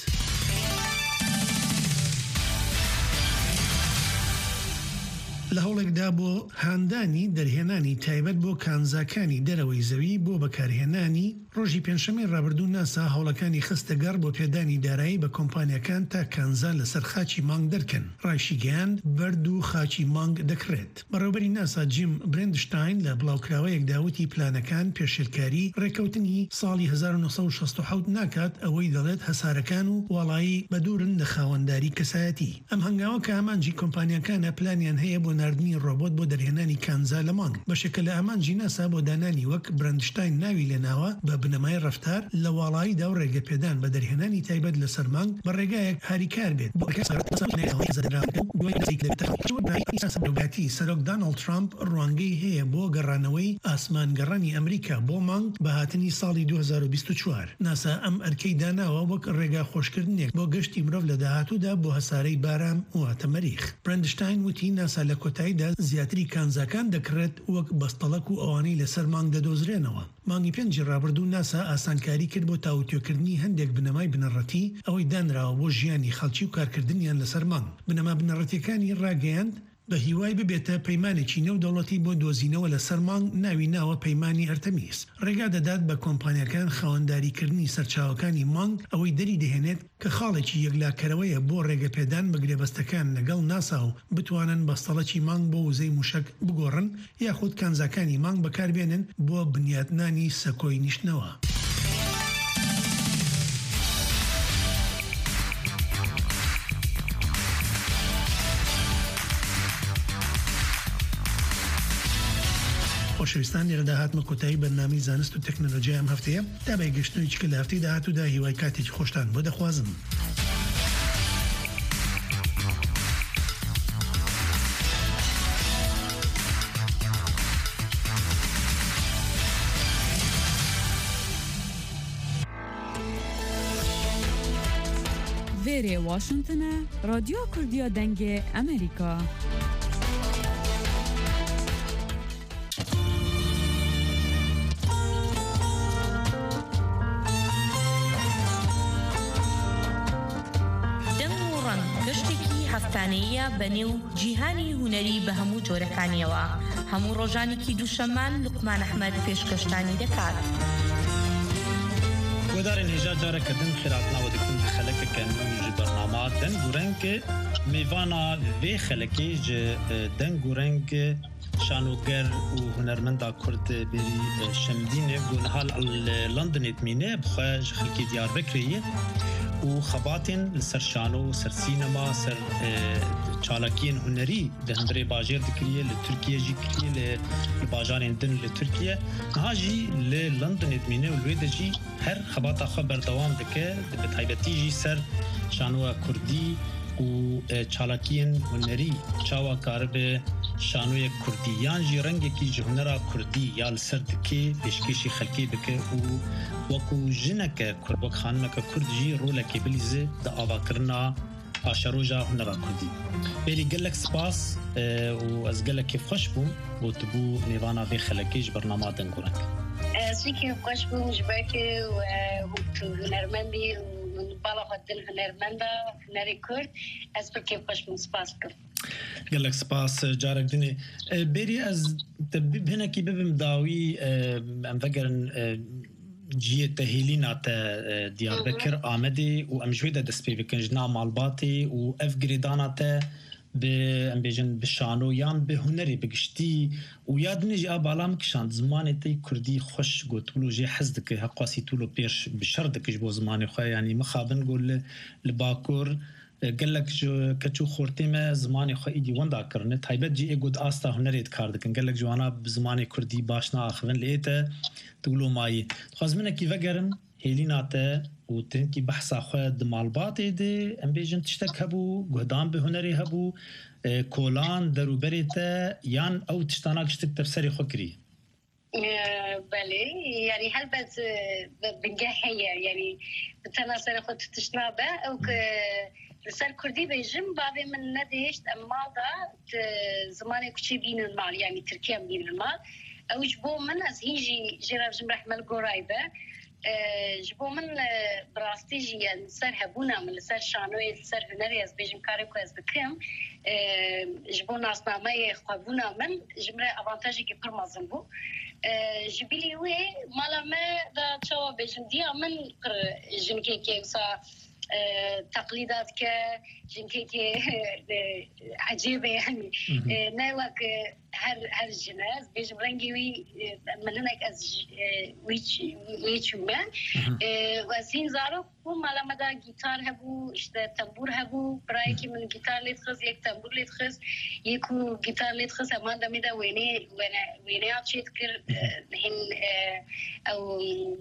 Speaker 17: لە هەوڵێکدا بۆ هاندانی دەرهێنانی تایبەت بۆ کانزاکانی دەرەوەی زەوی بۆ بەکارهێنانی ڕۆژی پێنجشەمەی ڕابردوو ناسا هەوڵەکانی خستەگەڕ بۆ پێدانی دارایی بە کۆمپانیەکان تا کانزا لەسەر خاچی مانگ دەرکەن. ڕایشی گەیاند بەرد و خاچی مانگ دەکرێت. بەڕێوەبەری ناسا جیم برێندشتاین لە بڵاوکراوەیەک داوتی پلانەکان پێشێلکاری ڕێکەوتنی ساڵی هەزار و نۆسەد و شەست و حەوت ناکات ئەوەی دەڵێت هەسارەکان و وەڵایی بەدورن لە خاوەنداری کەسایەتی. ئەم هەنگاوە کە ئامانجی کۆمپانیەکانە پلانیان هەیە بۆ ناردنی ڕۆبۆت بۆ دەرهێنانی کانزا لە مانگ. بەشێکە لە ئامانجی ناسا بۆ دانانی وەک برێندشتاین ناوی لێناوە بە بنەمای ڕەفتار لە واڵاییدا و ڕێگەپێدان بە دەرهێنانی تایبەت لەسەر مانگ بە ڕێگایەک هاریکار بێت. دەوڵەتی سەرۆک داناڵد ترامپ ڕوانگەی هەیە بۆ گەڕانەوەی ئاسمانگەڕانی ئەمریکا بۆ مانگ بە هاتنی ساڵی دوو هەزار و بیست و چوار. ناسا ئەم ئەرکەی داناوە وەک ڕێگا خۆشکردنێک بۆ گەشتی مرۆڤ لە داهاتوودا بۆ هەسارەی بارام واتە مەریخ. برێندشتاین وتی ناسا لە کۆتاییدا زیاتری کانزاکان دەکرێت وەک بەستەڵەک و ئەوانەی لەسەر مانگ دەدۆزرێنەوە. مانگی پێنجی ڕابردوو ناسا ئاسانکاری کرد بۆ تاوتوێکردنی هەندێک بنەمای بنەڕەتی ئەوەی دانراوە بۆ ژیانی خەڵکی و کارکردنیان لەسەر مانگ. بنەما بنەڕەتیەکانی ڕاگەیاند بە هیوای ببێتە پەیمانێکی نێودەوڵەتی بۆ دۆزینەوە لە سەرمانگ ناوی ناوە پەیمانی ئەرتەمیس. ڕێگا دەدات بە کۆمپانیەکان خاوەنداریکردنی سەرچاوەکانی مانگ ئەوەی دەری دەهێنێت کە خاڵێکی یەکلاکەرەوەیە بۆ ڕێگەپێدان بە گرێبەستەکان لەگەڵ ناسا و بتوانن بەستەڵەکی مانگ بۆ وزەی موشک بگۆڕن یاخود کانزاکانی مانگ بەکاربێنن بۆ بنیاتنانی سەکۆی نیشتنەوە. خۆشەویستان لێرەدا هاتمە کۆتایی بەرنامەی زانست و تەکنۆلۆژیا ئەم هەفتەیە تا بە گەشتنەوەی کە لە هەفتەی داهاتوودا هیوای کاتێکی خۆشتان بۆ دەخوازم.
Speaker 10: وێرێ واشنگتنە رادیۆ کوردیا دەنگێ ئەمریکا.
Speaker 18: هەفتانەیە بەنێو جیهانی هونەری بە هەموو جۆرەکانیەوە هەموو ڕۆژانێکی دووشەمان لوقمان ئەحمەد پێشکەشتانی دەکات.
Speaker 19: گۆدارên hêja carekirtin xiratina dikin xelekeke nû ji bernama deng û reng mêvana vê xelekê ji deng û reng şanoger û hunermenda Kurd berî Şemdînê gunhal Londonê tmîne bixwe ji xelkê Diyarbekirê û xebatên li ser şano ser sînema ser çalakiyên hunerî di hundirê bajêr dikiriye li Tirkiye jî kiriye li bajarên din li Tirkiye niha jî li Londonê dimîne û wê de jî her xebata xwe berdewam dike bi taybetî jî ser şanoya Kurdî û çalakiyên hunerî çawa karibe شانوی کردیان جی رنگ کی جهنرا کردی یا لسرتکی پیشکشی خلکی بکه و وکو جنک کرد وک خانمک کرد جی رولکی بلیزه دا آوا کرنا آشروجا هنرا کردی بری گلک سپاس و از گلک خوش بوم و تبو نیوانا بی خلکیش برنامه دنگورنگ
Speaker 20: سيكي خوش بوم جباكي و هنرمندي من بالا خدن هنرمندا هنري كرد اسبكي خوش بوم سپاس کرد
Speaker 19: قال لك سباس جارك دني بيري از هنا كي ببم داوي ام فكرن جيه تهيلينا تا ديار بكر آمدي و ام جويدا دسبي بكن جنا مالباتي و اف جريدانا تا ام بيجن بشانو يان بهنري بگشتي و ياد نجي ابالام كشان زماني تي كردي خوش قلتولو جي حزدك هقاسي تولو بيرش بشردك جبو زماني خواه يعني مخابن قول لباكور قال لك كتشو خورتي ما زماني خو ايدي وندا كرنه تايبت جي ايغود استا هنريت كاردكن قال لك جوانا بزماني كردي باشنا اخوين ليته تقولوا ماي خازمنا كي فقرن هيليناته وتنكي بحثا خو دمالبات دي ام بيجن تشتكبو قدام بهنري هبو كولان دروبريته يان او تشتاناك شتك تفسري خكري
Speaker 20: بله يعني هل بس بنجاحية يعني بتناصر خد تشنابه او ك لسر كردي بيجم بابي من نديشت أمال دا زماني كشي بين المال يعني تركيا بين المال أو جبو من از هيجي جراب جم رحمل قرايبة جبو من براستيجي لسر هبونا من لسر شانوي لسر هنري از بيجم كاريكو از بكم جبو ناسنامي خوابونا من جمرة أفانتاجي كي برمازن بو جبيلي وي مالا ما دا تشوا بيجم ديا من قر جنكي كي وصا تقليدات كجنكيكي عجيبة يعني ناوك هر هر جناز بيجم رنجي مننك از ويش ويش ما وزين زارو هم على مدى جيتار هبو اشتا تنبور هبو برايكي من جيتار ليتخز يك تنبور ليتخز يكو جيتار ليتخز امان دميدا ويني ويني عطشي تكر هن او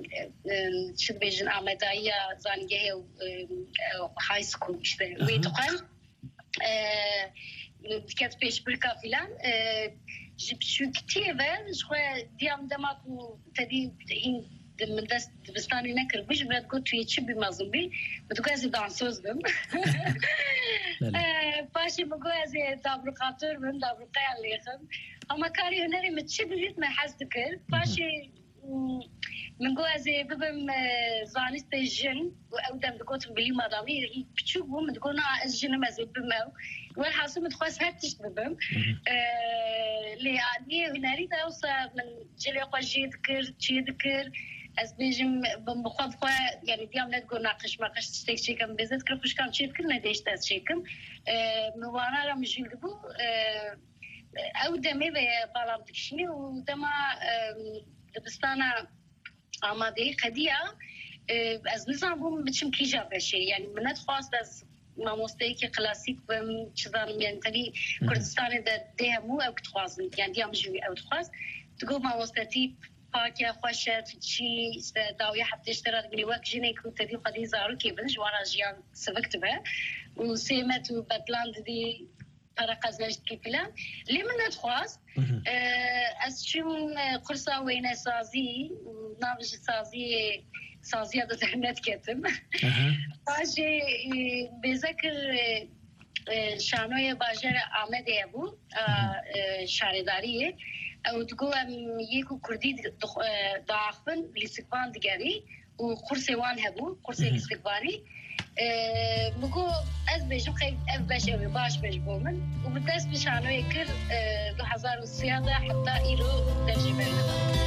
Speaker 20: شد بيجن عمدايا زانجيه هاي سكول اشتا ويتقال كانت بيش بركة فلان جب شو كتير شوي ديام دماغو تدي هين من دست بستاني نكر بيش براد قلت يتشبي مازنبي بتقازي دانسوز بم باشي بقازي دابرقاتور بم دابرقايا اللي يخم اما كاري هنري متشبي ريت ما حزدكر باشي من قوازي ببم زانيس بجن وأودم دكتور بلي مدامي هي بتشوفوا من دكتورنا الجن ما زي بمو والحاسة متخصص هاتش ببم اللي عادي هناري توصل من جلي قاجي ذكر شيء ذكر از بيجم بمخاف يعني ديام لا تقول ناقش ما قش تشتكي شيء كم بزت كل فش كان شيء ذكر ما ديش تاس شيء كم موانا رام جلبو أودمي ببالام تكشني ودما دبستانا آماده قديا از نظام بوم بچم کی جا بشه یعنی منت خواست از ماموستایی که کلاسیک بم چیزان یعنی تری کردستان ده دهمو او کتخوازن یعنی دیام جوی او تخواست تقول ماموستاتی پاکه خوشت چی داوی حتی اشتراک بنی وقت جنی که تری قدی زارو کی بنش وارا جیان سبکت به و سیمت و بدلاند دی para qazançlı falan. Limonat xwaz ez çim qursa wêne sazî nav ji sazî saziya da zehmet ketim. Ajê bezekir şanoya bajara Amedê bû şaredariyê ew digo em yek û Kurdî daxin lîstikvan digerî û qursê wan hebû qursê lîstikvanî بقول أزبج مخيف أزبج أوي باش بجبومن وبدأت بشانو يكر دو حزار وسيادة حتى إيرو درجة بيننا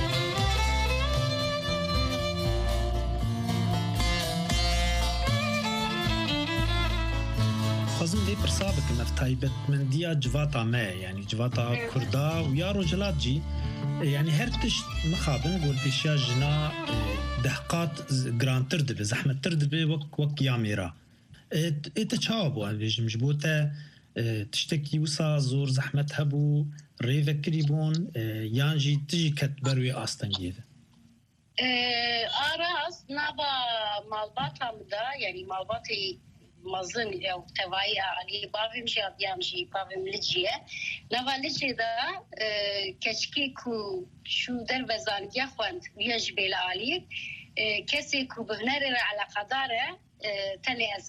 Speaker 19: خازم دي برسابك مفتايبت من ديا جواتا ما يعني جواتا كردا ويا رجلات جي يعني هرتش مخابن قول بيشيا جنا دهقات جرانتر دبي زحمة تردبي وك وك ياميرا إنت شابو أنا بيجي مجبوطة تشتكي وصا زور زحمة هبو ريفك كريبون يانجي تجي كتبروي أصلا جيدة
Speaker 20: أراس نابا مالبات عمدا يعني مالباتي مازن أو توعية عليه بابي مشي أبيامشي بابي ملجية نوالجي دا كشكيكو شو در بزان يخوان يجبل عليه كسي كو بهنر على قداره تنيز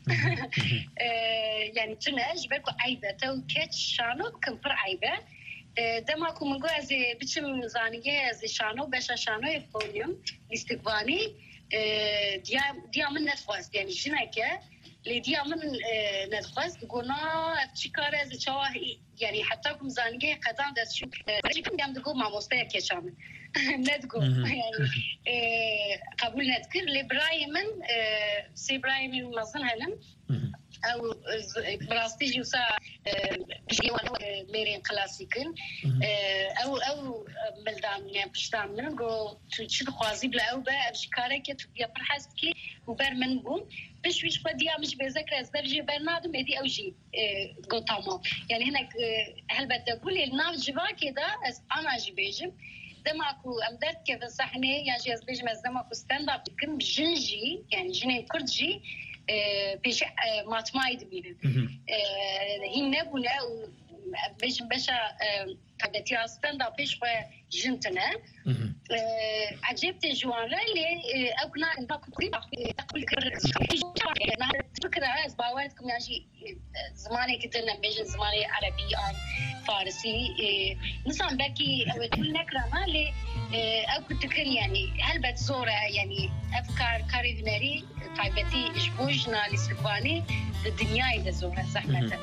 Speaker 20: يعني تناج بكو عيبة تو كتش شانو كمبر عيبة دماكو منقو ازي بچم زانية ازي شانو بشا شانو يفوليوم لاستقباني ديا ديا من نتخواست يعني جناكه لديا من نتخواست قلنا افتشكار ازي شواه يعني حتى كم زانية قدام دست شو رجيكم ديام دقو مع مستيا كشامن ندقو يعني قبول نذكر لبراي من سي براي من مظن هلم او براستيجي وسا بجيوانو ميرين كلاسيكن او او ملدام يعني بشتام من جو تشد خوازي بلا او با افشكاره كي تبيا برحسكي وبر من بوم بش ويش بديا مش بذكر از درجه برنادم ادي اوجي جو تمام يعني هناك هل بدي اقول الناف جوا كده از انا جبيجم دماكو امدرت كيف الصحنه يعني جاز بيجم از دماكو ستاند اب كم جنجي يعني جنين كردجي بيش ماتمايد بينن هين نبونا بيش بشا تبتي ستاند اب بيش جنتنا عجبت جوانا اللي اكنا ناكو تقول انا فكره از باورتكم يعني زماني كترنا بيجن زماني عربي ام فارسي نسان باكي تقول نكرما لي اكو تكن يعني هل بتزوره يعني افكار كاري هنري طيبتي جبوجنا لسباني الدنيا اذا زوره زحمه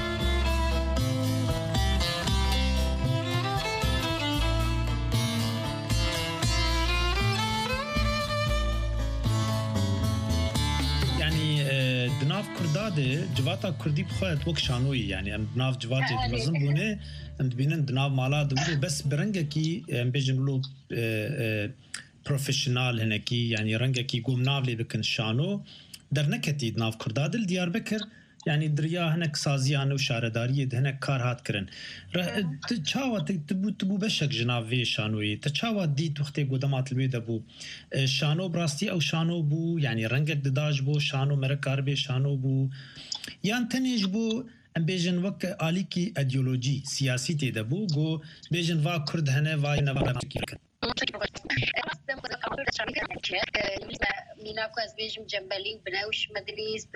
Speaker 19: دناف كرداده جواتا كردي بخوات وك شانوي يعني ام دناف جواتي مزن بونه ام بينن دناف مالا دولي بس برنگكي ام بيجنلو بروفيشنال هناكي يعني رنگكي قوم نافلي بكن شانو در نكتي دناف كرداده ديار بكر يعني دريا هناك سازيان وشارداريه هناك كار هات كرن تشاوا تبو تبو بشك جنافي شانوي تشاوا دي وقتي قدامات البيت ابو شانو براستي او شانو بو يعني رنگك دداج بو شانو مركار بي شانو بو يعني تنيج بو ام بيجن وك اليكي ايديولوجي سياسي تي دبو جو بيجن وا كرد هنا وا نوا ميناكو از بيجم جنبالي بناوش مدليس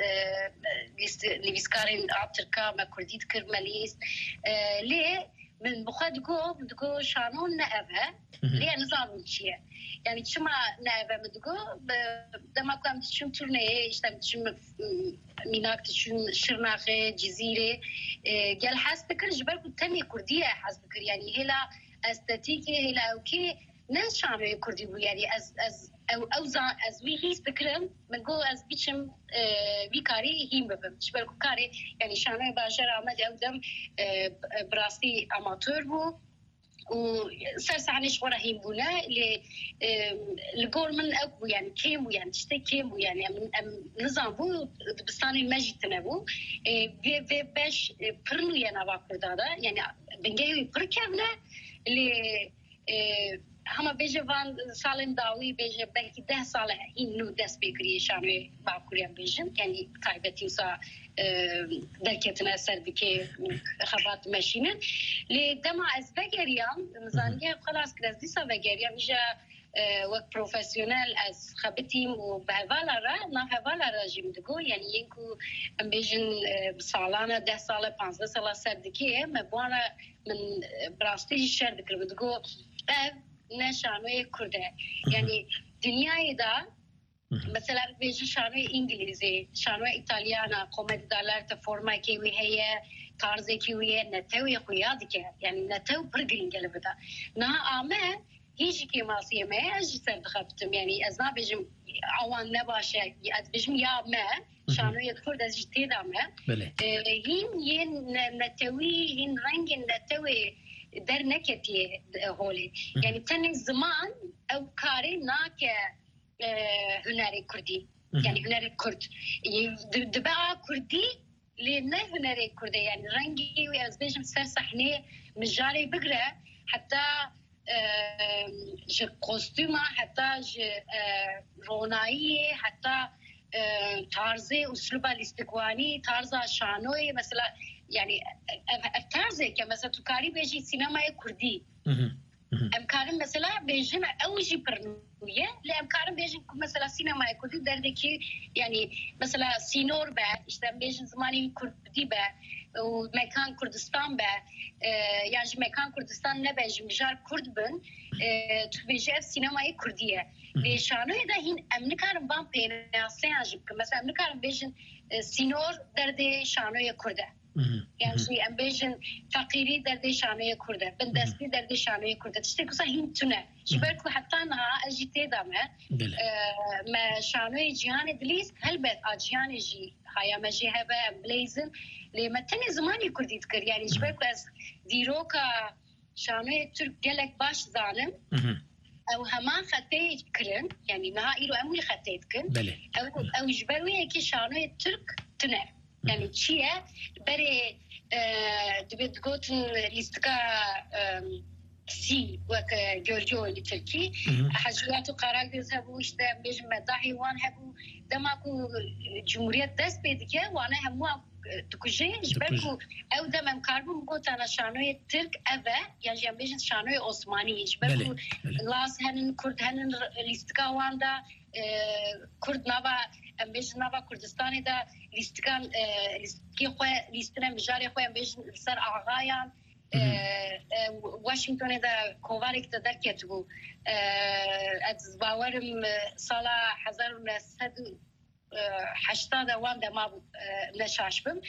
Speaker 19: ليسكارين ابتركا ما كرديت كرماليس ليه من بخدكو بدكو شانون نأبها ليه نظام شيء يعني شما نأبها بدكو دماكو ام تشم تورنيه اشتم تشم ميناك تشم شرناخه جزيره قال حاس بكر جبالكو تمي كرديه حاس بكر يعني هلا استاتيكي هلا اوكي ناس شامي كردي يعني از از او اوزا از وی هیس بکرم من گو از بیچم بیکاری هیم ببم شبالكو كاري يعني شامي باشر آمد او دم براستی اماتور بو و سرس عنيش ورا هيم بونا اللي الجول من أبو يعني كيمو يعني تشتي كيمو يعني نظام بو بستاني المجد تنبو في في باش برنو يعني باكر دادا يعني بنجيو بركبنا اللي هما بيجوان سالم داوي بيجي بلكي ده صالح إنه دس بكري شانوي باكوريان بيجن يعني طيبتي وسا دركتنا سر بكي خبات ماشينن لدما از بگريام مزانية خلاص كلاس ديسا بگريام جا وقت بروفيسيونال از خبتيم وبهوالا را نهوالا را جيم دقو يعني ينكو بيجن بسالانا ده سالة پانزده سالة سر دكي مبوانا من براستيجي شر دكر بدقو نه شانوی کرده یعنی دنیای دا مثلا بیش شانوی انگلیسی شانوی ایتالیانا کمد دلار تفرما کی ویه طرزی کی ویه نتوی خیالی که یعنی نتو پرگرین گله بده نه آمه هیچ کی ماسیه ما اجی سر دخبتم یعنی از نه بیشم آوان نباشه از بیشم یا ما شانوی کرد از جتی دامه هین ین نتوی هین رنگ نتوی در نكتي هولي يعني تاني زمان او كاري ناك هنري كردي يعني هنري كرد دبا كردي لنا هنري كردي يعني رنجي وازبيجم سر صحنه مجاري بقرا حتى ج كوستوما حتى ج رونايه حتى
Speaker 20: تارزه اسلوب الاستقواني تارزه شانوي مثلا يعني تارزه كمثلا تكاري بيجي سينما كردي امكارم مثلا بيجن اوجي برنويه لامكارم بيجن مثلا سينما كردي دردكي يعني مثلا سينور بعد اشتم بيجن زماني كردي بعد ومكان كردستان بعد يعني مكان كردستان نبج مجار كرد بن تبيجي سينما كرديه لشانو اذا هين امنكارم بام بيناسين اجيب مثلا امنكارم بيجن سينور درد شانو كرده يعني ام بيجن فقيري درد شانو كرده بندستی درد شانو كرده تشتي كسا هين تونه شبركو حتى انها اجيتي دامه ما شانو جهان دليس هلبت اجيان جي هيا مجي هبه بليزن لما تاني زماني كردي تكر يعني شبركو از ديروكا شانو ترك جلك باش ظالم او هما خطيت كرن يعني نهائي رو امي خطيت كن او او جبروي كي شانو ترك تنه يعني شيء بري دبيت قوتن ليستكا سي وك جورجو اللي تركي حاجياتو قرار يذهبوا اشتا بيج مداحي وان هبو دماكو جمهورية دست بيدكي وانا همو تكوجي جبركو او دم كاربون قلت انا شانوي ترك اذا يعني جنبيج شانوي عثماني جبركو لاس هنن كرد هنن ليستكا واندا كرد نابا امبيج نابا كردستاني دا ليستكان ليستكي خو ليستنا مجاري خو امبيج سر اغايان واشنطن دا كوفاريك تدركتو از باورم سالا هزار و نهصد هشتاد وان دا ما نشاش بم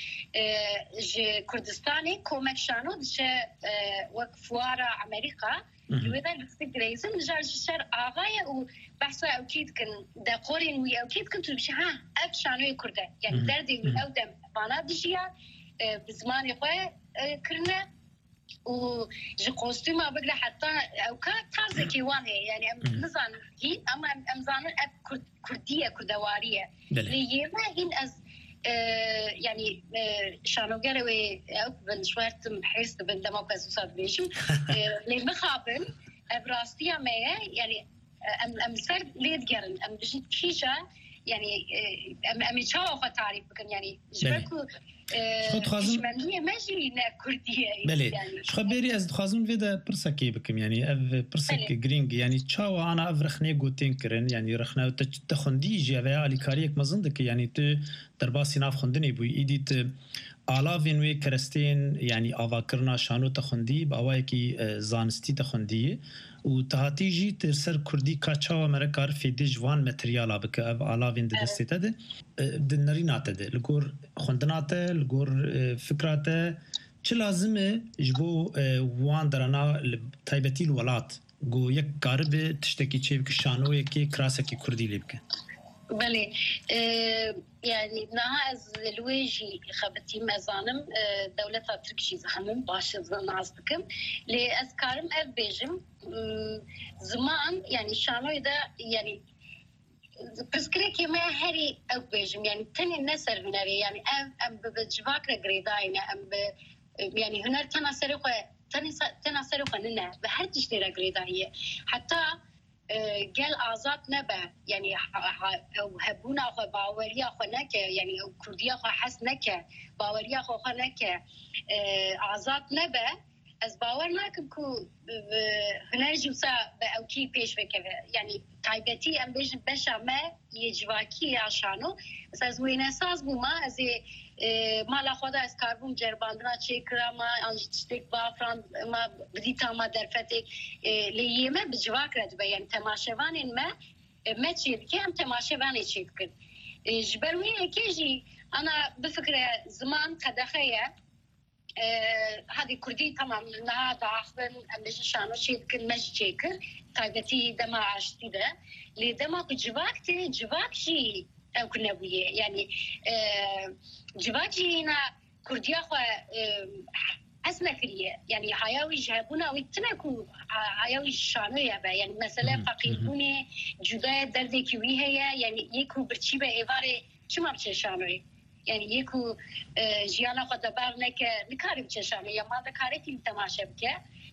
Speaker 20: ج كردستاني كومك شانو دش وك فوارا امريكا لودا الاستجريزم جار شر اغايا و بحثا اكيد كن دا قورين وي اكيد كنت بشها اف شانو كرده يعني دردي او دم بانا دشيا بزمان خو كرنا و جي كوستيم بقدر حتى او كان تارزه كيوان يعني نزان هي اما امزان اب كرديه كردواريه ليما هين از يعني شانوغروي او بن شوارت محرس بن دموكاس صاد بيشم لمخابن ابراستيا ما يعني ام ام سر ليدجرن ام بشيشا يعني ام ام تشاو تعريف يعني جبركو
Speaker 19: خود خوازم
Speaker 20: منیه مجی نه کردیه
Speaker 19: بله خبری از خوازم ویدا پرسکی بکم یعنی اف پرسک گرینگ یعنی چاو انا اف رخنه گوتین کرن یعنی رخنه تخندی جویا علی کاریک مزند که یعنی تو در باسی ناف خوندنی بو ایدیت علاوه وی کرستین یعنی اواکرنا شانو تخندی باوای کی زانستی تخندی و تهاتیجی ترسر کردی کاچاو مرکار فیدی جوان متریالا بک اف علاوه د دستته ده د نریناته ده لګور خوندناته لګور فکراته چه لازمه جبو وان درنا تایبتی الولات گو یک قارب تشتکی چه بک شانو یکی کراسکی کردی لبک
Speaker 20: بله يعني نها از الويجي خبتي مزانم دولة تركيا زحمم باش نازدكم لأذكارم أف بيجم زمان يعني شانو ده يعني بسكري كما هري أف بيجم يعني تاني النسر هنري يعني أم أم بجواك رجريداينا أم يعني هنر تناصرخ تاني تناصرخ لنا بهرتش رجريداية حتى قال آزاد نبا يعني هبونا خو باوريا خو نك يعني كرديا خو حس نك باوريا خو خو نك آزاد نبا از باور ناكم كو هنرجو سا باوكي بيش بكه يعني تايبتي ام بيش بشا ما يجواكي عشانو بس از وين اساس بو ما از ما لا خدا از كاربون جرباندنا چيكرا ما انجتك بافران ما بديتا ما درفتك ليما بجواك رد يعني تماشوان ما ما تشيل كي ام تماشوان تشيل جبروي كيجي انا بفكره زمان قدخيه هذه كردي تمام انها ضعفن امش شانو شيء كل مجيكر تايبتي دما عشتي ده لدما جواكتي جواكشي او كنبويه يعني جواكي هنا كرديا خو اسمع كريه يعني حياوي جابونا ويتنكو حياوي شانو يابا يعني مثلا فقيروني جدا دردي كوي هي يعني يكو برچيبه ايواري شما بچه شانوي يعني يكو جيانا خد بار نك نكارب چشانه یا ما دکاره کی تماشا بکه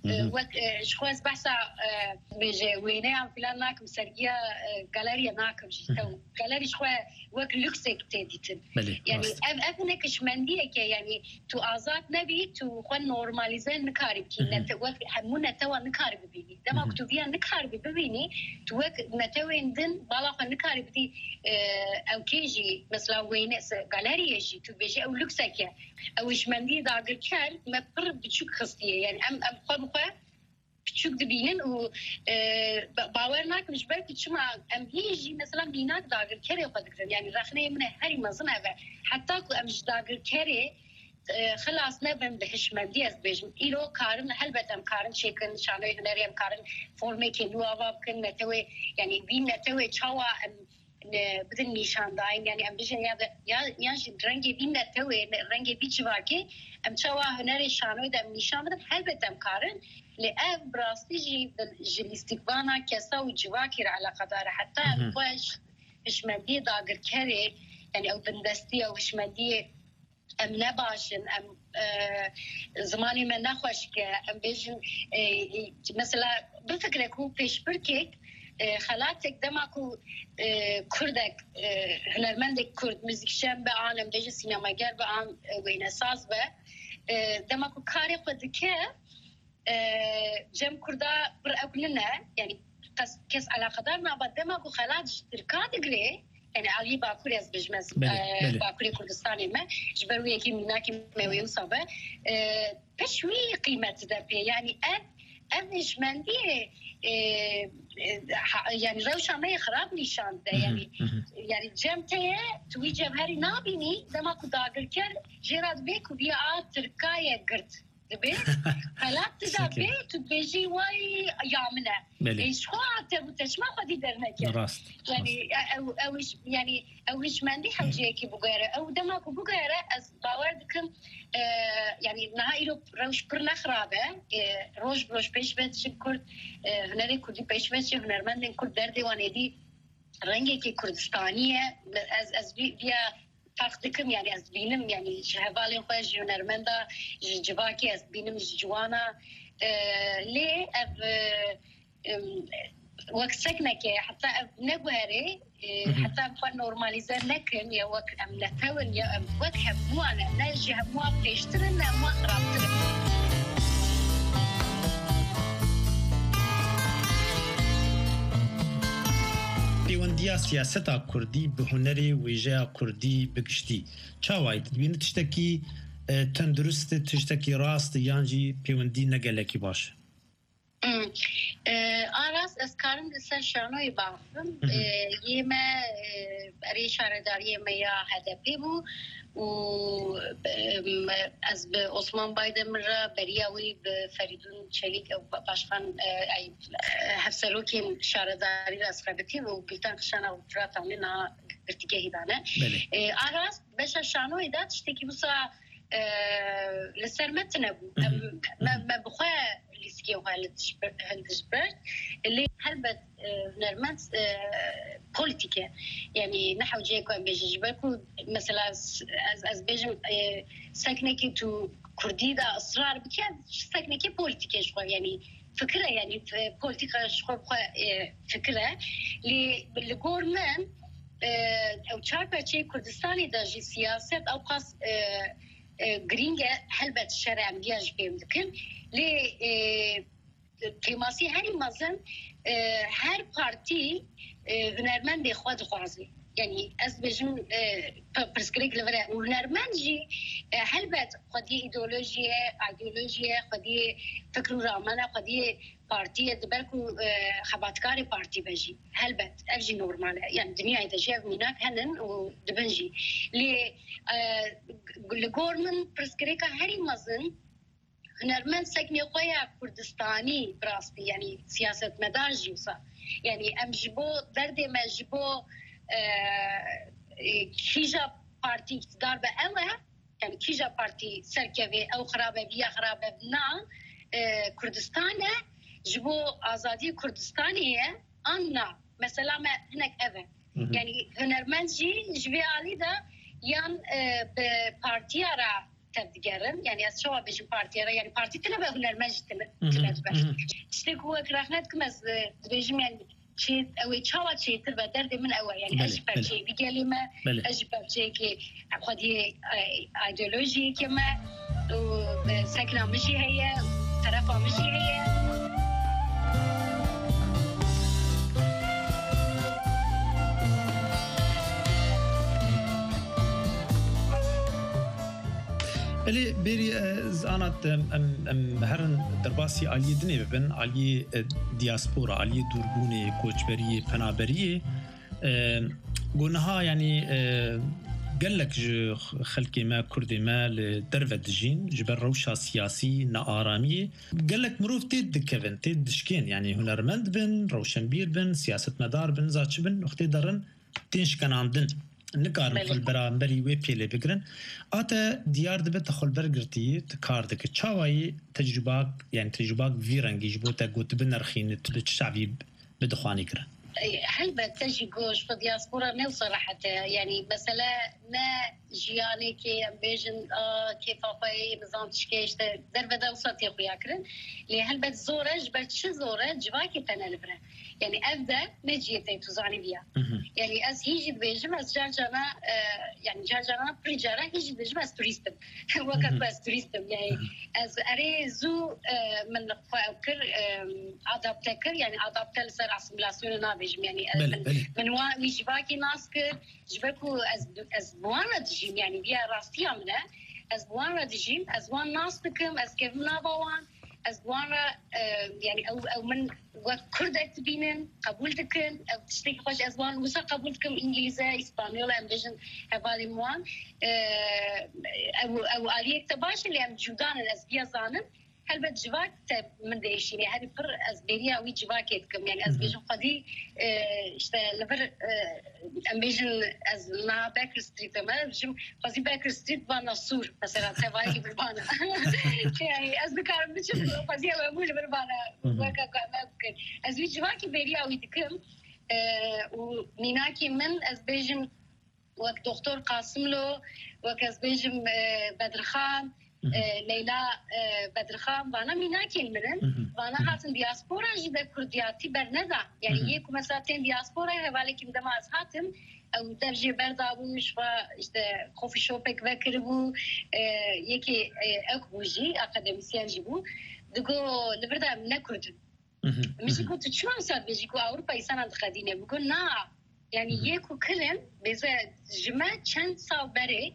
Speaker 20: وقت شخص بحث بيجي وينام فلان ناكم سرقيا جاليريا ناكم جيتو جاليري شخص وقت لوكسك تديتن يعني أبنك شمندية كي يعني تو آزاد نبي تو خن نورماليزين نكارب كي نت وقت همون نتوا نكارب ببيني دم أكتوبيا نكارب ببيني تو وقت نتوين دن بالا خن نكارب دي أو كيجي مثلا وين جاليريا جي تو بيجي أو لوكسك أو شمندية داقر كار ما بر بتشوك خصية يعني أم أم خب بتشوك دبينن و باورناك مش برك تشوما ام بيجي مثلا بيناك داغر كري قدرن يعني رخنه من هري مزن حتى كو ام داغر كري خلاص نبن بهشمندي از بيجم ايرو كارن هلبت ام كارن شيكن شانو هنري ام كارن فورمي كي نوابا كن نتوي يعني بين نتوي تشوا ام بدن نشان داين يعني ام بيجن يا يا ياش رنگي بين نتوي رنگي بيچ واكي ام تشوا هنري شانو دم نشان بدن هلبت ام كارن لأف براستيجي جلستيكوانا كسا وجواكر على قدار حتى أمواج إشمادية داقر كاري يعني أو بندستية أو إشمادية أم نباشن أم آه زماني من نخوش كأم بيجن آه مثلا بفكرك هو بيش بركيك آه خلاتك دماكو آه كردك آه هنرمندك كرد مزيكشان بعالم بيجي سينماجر بعام وين أساس با آه دماكو كاري قدكه جم كردا بر أكلنا يعني قص كيس على قدرنا بدمه وخلاص تركات قلي يعني علي باكوري از بجمز باكوري كردستاني ما جبروي كي مناكي ما ويوصبه بشوي قيمة ده يعني أب أبنش مندي يعني روشة ما يخرب نشان ده يعني يعني جمتة توي جمهري نابيني دما كداقل كر جراد بيك وبيا تركاية قرد دبي خلاص تدا بيت بيجي واي يعمله ايش هو تبتش ما خدي درنك يعني او او يعني او ايش مندي حجيكي بوغيره او دماكو بوغيره از باوردكم يعني نهايرو روش برنا خرابه روش بروش بيش بيت كرد هنري كردي بيش بيت هنرمندن كرد دردي وانيدي رنگي كردستانيه از از بيا فرق دكم يعني از بينم يعني شهبالي خوش هنرمندا جواكي از بينم جوانا ليه أب وقت سكنك حتى أب نجوهري حتى أب نورماليزر نكن يا وقت أم نتون يا أم وقت هم أنا نجي هم بيشترن ما خرابتر
Speaker 19: پیوندیا سیاستا کردی به هنری ویژه کردی بگشتی چاوای تبین تشتکی تندرست تشتکی راست یانجی پیوندی نگلکی باشه
Speaker 20: آراس از کارم دستر شانوی بافتم یه ما اری شارداری ما یا هدفی بو و از به عثمان بایدن مرا بریاوی به فریدون چلیک و باشخان هفسلوکین شارداری راست رابطی و بیتان خشانه و فراتانی نا ارتگاهی دانه آراس بشه شانوی داد شتکی بسا لسر متنبو ما بخواه ليسكي وهالتش هالتشبرت اللي هلبت نرمت بوليتيكا يعني نحو جيكو ام بيجي جبالكو مثلا از از بيجم ساكنكي تو كردي دا اصرار بكاد ساكنكي بوليتيكا شو يعني فكره يعني بوليتيكا شو فكره اللي بالجورمان او تشاربر شي كردستاني دا جي سياسه او خاص گرینگه هلبت شرع دیاج بیم دکن لی کماسی هری مازن هر پارتی هنرمند خود خوازی يعني أزبجم برسكريك لفرا ونرمانجي هلبت قدي إيديولوجيا إيديولوجيا قدي فكر رامنا قدي بارتي دبلكو خباتكاري بارتي بجي هلبت أفجي نورمال يعني الدنيا إذا جاب مناك هنن ودبنجي لي لجورمن برسكريكا هري مزن هنرمن سكني قوية كردستاني براستي يعني سياسة مدارجي وصا يعني أمجبو دردي ما جبو کیجا پارتی اقتدار به اوه یعنی کیجا پارتی سرکوی او خرابه بیا خرابه نه کردستانه جبو آزادی کردستانیه آننا مثلا ما هناك اوه يعني هنرمند جی جوی آلی دا یان به پارتی را تبديرن يعني از شو بيجي بارتي يعني بارتي تنا هنر مجد تنا تشتكوا كراخنات كم از بيجي يعني شيء أو شوا شيء ترى درد من أول يعني أجبر شيء بكلمة أجبر شيء كي أخذي أيديولوجي كما وسكنة مشي هي طرفها مشي هي
Speaker 19: اللي بيري زانات ام هرن درباسي علي دني ببن علي دياسبورا علي دوربوني كوچبري پنابري قلناها يعني قال لك خلكي ما كردي ما لدرفة جين جبر روشة سياسي نآرامي قال لك مروف تيد كيفن تيد دشكين يعني هنرمند بن روشنبير بن سياسة مدار بن زاتش بن اختي درن تنش كان عندن نقارن في البرامبري ويبيلي بقرن آتا ديار دبت خل برقرتي تكاردك تشاوي تجربات يعني تجربات فيرنجي جبوتا قوت بنرخين الشعبي بدخواني كرن
Speaker 20: هل بتجي جوش في الدياسبورا نو صراحة يعني مثلا ما جياني كي بيجن آه كيف أخوي نظام تشكيش در بدأ وصلتي أخويا كرن لي هل بتزورج بتش زورج جواكي تنالبره يعني أبدأ نجيتي تزعني بيا يعني أز هيجي بيجم أز جارجانا آه يعني جارجانا بريجارا هيجي بيجم أز توريستم وقت بس توريستم يعني أز أري زو آه من فاكر عذاب تكر يعني عذاب تلسر عسملاسيون نابجم يعني من وان ويجواكي ناسكر جبكو أز أز بوانا تجيم يعني بيا راستيا منه أز بوانا تجيم أز وان ناسكم أز كيف منابوان أز بوانا آه يعني أو أو من وكردك تبينن قبولتكن أو تشتكي خوش أز وان وصا قبولتكم إنجليزية إسبانيولا أم بيجن هبالي موان آه أو أو عليك تباش اللي أم جودان الأزبيا زانن هل بتجواك من دايش يعني هذه بر أزبيريا وي جواكيتكم يعني أزبيجن قدي إشتا لبر أم بيجن أز نا باكر ستريت ما بيجن قدي باكر ستريت بانا صور مثلا تبايك بربانا يعني أزبكار بيجن قدي أقول بربانا وكا ما ممكن أزبي جواكي بيريا ويدكم وميناكي من أزبيجن وك دكتور قاسم له وك أزبيجن بدرخان ليلى بدرخان وانا ميناكين منن وانا هاتن دياسبورا جدا كردياتي برندا يعني يكو مساتين دياسبورا هوالي كم دما از هاتن او درجه بردابوش و işte coffee shop'ek vekirbu yeki ekbuji akademisyen jibu digo librda ne kurdun مش كنت شو عم صار بيجيكوا أوروبا يسان عند خدينة بقول نا يعني يكو كلن بيزا جماعة كان صار بري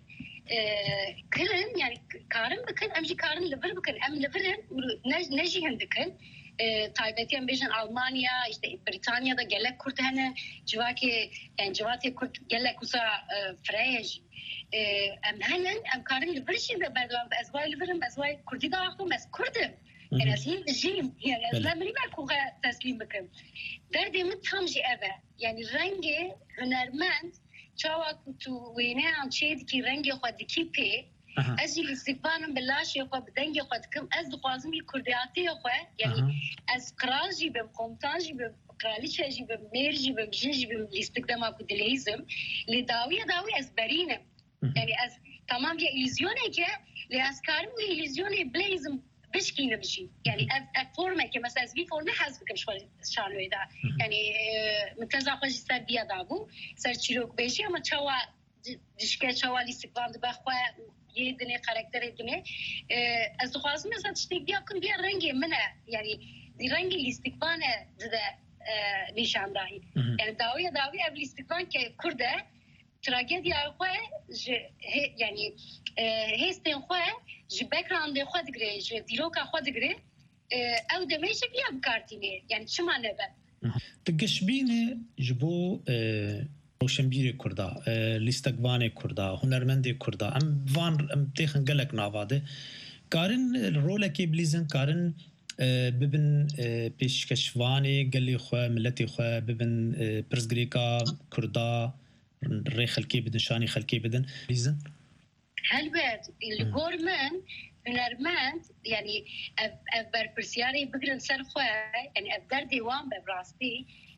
Speaker 20: كلن يعني كارن بكن أمشي كارن لبر بكن أم لبرن نجي هندكن تايبتي أم بيجن ألمانيا إشته بريطانيا دا جلك كرت هنا جواكي يعني جواتي كرت جلك وسا فريج أم هنن أم كارن لبرشين ده بدوام بأزواج لبرن بأزواج كردي دا أخو مس كردم يعني أسهل الجيم يعني أزلا مري ما كوغا تسليم بكم دردي متهمجي أبا يعني رنجي هنرمند شاوا كنتو وينه عن شيء كي رنجي خد كي بي أجي استقبالهم باللاش يقوا بدنجي خد كم أز دقازم الكردياتي يقوا يعني أز قراجي بم قمتاجي بم قراليش أجي بم ميرجي بم جنجي بم الاستخدام أكو دليزم لداوي داوي أز برينة يعني أز تمام يا إليزيوني كه لأسكارم إليزيوني بليزم بشكي نبجي يعني فورمة كمثلا زبي فورمة حسب كم شوي شانو إذا يعني متزا خوش سر بيا دابو سر چیروک بيجي أما چوا دشكة چوا الاستقبال بخوا يدني كاركتر يدني از دخواست مثلا تشتيك بيا كن بيا رنگي منه يعني دي رنگي الاستقبال ده نشان داهي يعني داوية داوية قبل الاستقبال ككرده تراجيديا خو يعني هستن خو ج باكراوند خو دغري ج ديروكا خو دغري او دميش بيا بكارتيني يعني شو معنى بقى
Speaker 19: تقشبينه جبو روشنبيري كردا لاستقباني كردا هنرمندي كردا ام فان ام تخن قالك نافاده كارن رولكي بليزن كارن ببن بيشكشواني قال لي خو ملتي خو ببن برزغريكا كردا ري خلكي بدن شاني خلكي بدن ليزن
Speaker 20: هل بعد الجورمان هنرمند يعني أبر برسياري بقرن سرخوا يعني أبدر ديوان ببراستي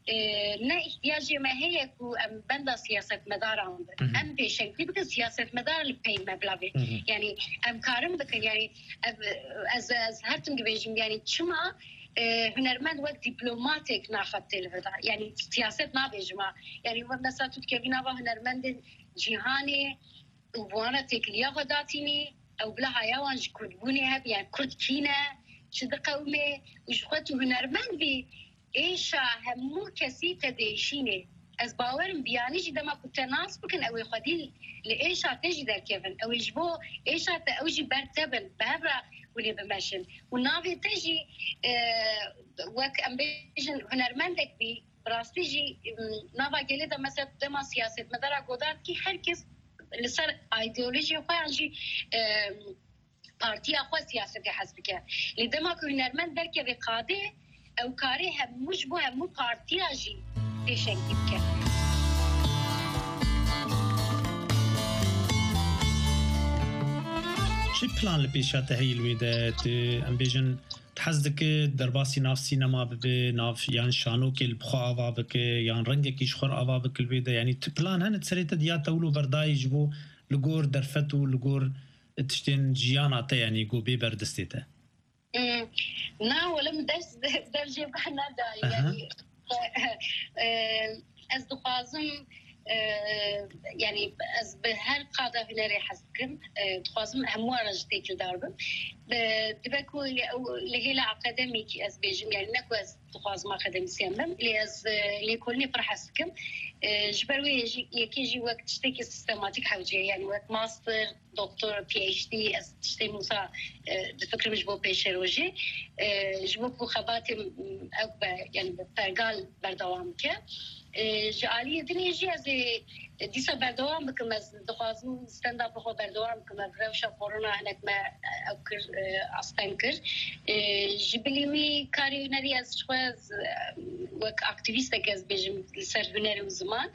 Speaker 20: نا احتیاجی ما هي كو ام بندا سياسة مدار عند ام بيشكل بك سياسة مدار البين مبلغي يعني ام كارم بك يعني از از هرتم بيجم يعني شما هنرمند وقت دبلوماتيك ناخذت الهدا يعني سياسة ما بيجمع يعني مثلا تكبينا هنرمند جهاني وانا تكليا غداتيني او بلا حيوان كردبوني هب يعني كرد كينا شد قومي وجوتو هنرمند بي ايش همو كسي تديشيني از باورم بياني جدا ما كنت ناس بكن او خديل لايش تجي در كيفن او يجبو ايش اوجي برتبن بهبرا ولي بمشن والنافي تجي اه وك امبيجن هنرمندك بي براستيجي نافا جليدا مثلا دما سياسة مدارا قدار كي هركز لسر ايديولوجي وخانجي اه بارتي اخوة سياسة حسبك لدما كو هنرمند در كيفي قاده او کاری هم مش بو هم پارتی اجی تشکیل کرد.
Speaker 19: شو بلان لبيشات هي الويدات ام بيجن تحزدك درباسي ناف سينما ببي ناف يعني شانوك البخوا افا بك يعني رنجك يشخر افا بك الويدا يعني بلان هن تسريت ديا تولو برداي يجبو لغور درفتو لغور تشتين جياناته يعني جو بيبر دستيته.
Speaker 20: نا ولم درس درجة بحنا دا يعني از دخوازم يعني از به هر قاعدة هنري حسكم دخوازم همو رجتي كل داربم دبكو اللي هي الأكاديميك از بيجم يعني نكو از دخوازم أكاديميسيان بم اللي از اللي كلني فرح حسكم جبروي يجي يكيجي وقت تشتكي سيستماتيك حوجي يعني وقت ماستر دكتور بي اتش دي از تشتي موسى بفكر مش بو بيشروجي جبو بو خباتي أو يعني برقال بردوام كه جعلی دنیا جی از دیسا بردوام بکم از دخوازم ستند اپ خو بردوام بکم از روش کرونا هنک ما اکر استنکر جبلیمی کاری نری از شخص وک اکتیویست از بجم سر هنری و زمان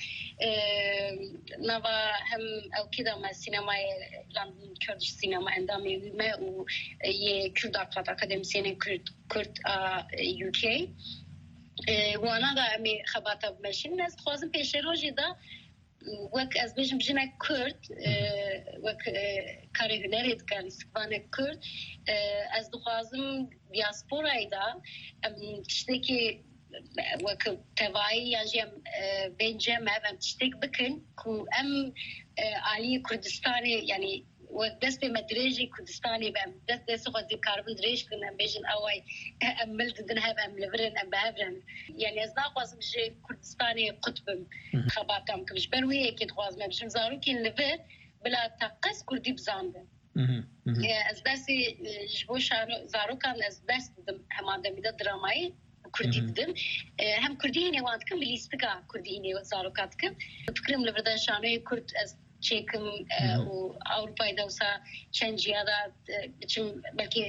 Speaker 20: نوا هم او كده ما سينما لندن كردش سينما اندامي ما و يه كرد اكاديميسيان كرد كرد يو كي وانا دا امي خباتا بمشين ناس خوازم پیش روژی دا وک از بيجم بجنا كرد وك كاري هنري دكان استقبان كرد از دخوازم دياسبورا دا تشتكي وك تواعي يعني بينجم هم تشتك بكن كو ام علي كردستاني يعني ودست مدرجي كردستاني بام دست دست خد كاربون دريش كنا بيجن اوي امل دنها بام لبرن ام بهبرن يعني از ناقص بجي كردستاني قطب خباتام كبش بروي اكيد خواز ما بجم زارو كي لبر بلا تقص كردي بزانده از بس جبو شانو زارو كان از بس همان دميده دراماي كردي بدم هم كردي هنا وانتكم بليستقا كردي هنا زارو كاتكم فكرم لبردا شانو كرد از چیکم و اروپای دوسا چند زیاده بچم بلکه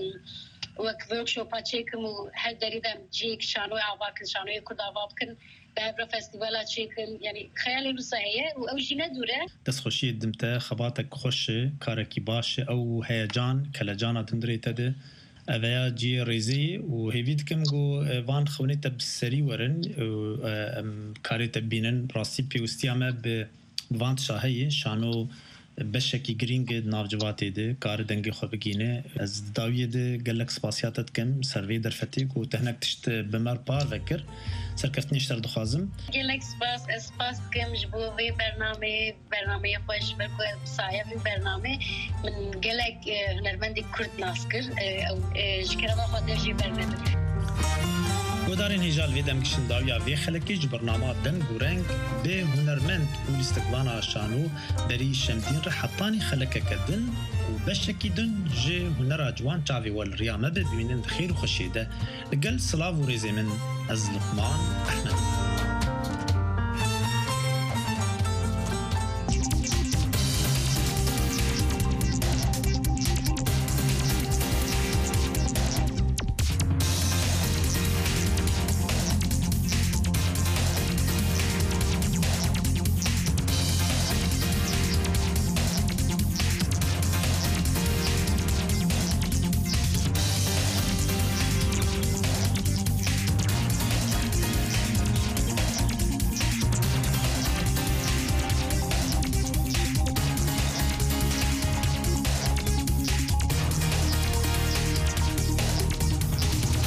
Speaker 20: وقت ورکشوپا چیکم و هر دریدم جیک شانوی آواکن شانوی کرد آواکن به بر فستیوالا چیکم یعنی خیالی روسایه و اوجی ندوره
Speaker 19: دست خوشی دمته خباتك خوشه کارکی باشه او هیجان کلجانا دندری تده اویا جی ریزی و هیوید کم گو وان خونی تب سری ورن کاری تبینن راستی پیوستیامه به وانت شاهی شانو بشکی گرینگ نافجواتی ده کار دنگی خو بگینه از داویه ده گلک سپاسیاتت کم سروی درفتی کو تهنک تشت بمر پار وکر سرکفتنی اشتر دخوازم
Speaker 20: گلک سپاس اسپاس کم جبو وی برنامه برنامه خوش برکو سایه وی برنامه من گلک هنرمندی کرد ناسکر او جکرما خود درجی برنامه
Speaker 19: گودارین هیجال ویدم کشن داویا وی خلکی جبرنامه دن گورنگ به هنرمند و الاستقبال شانو بری شمدین رحطانی خلکه کدن و بشکی دن جه هنر جوان چاوی والریامه ببینن خیر و خوشیده لگل سلاو و ریزی من از لقمان احمد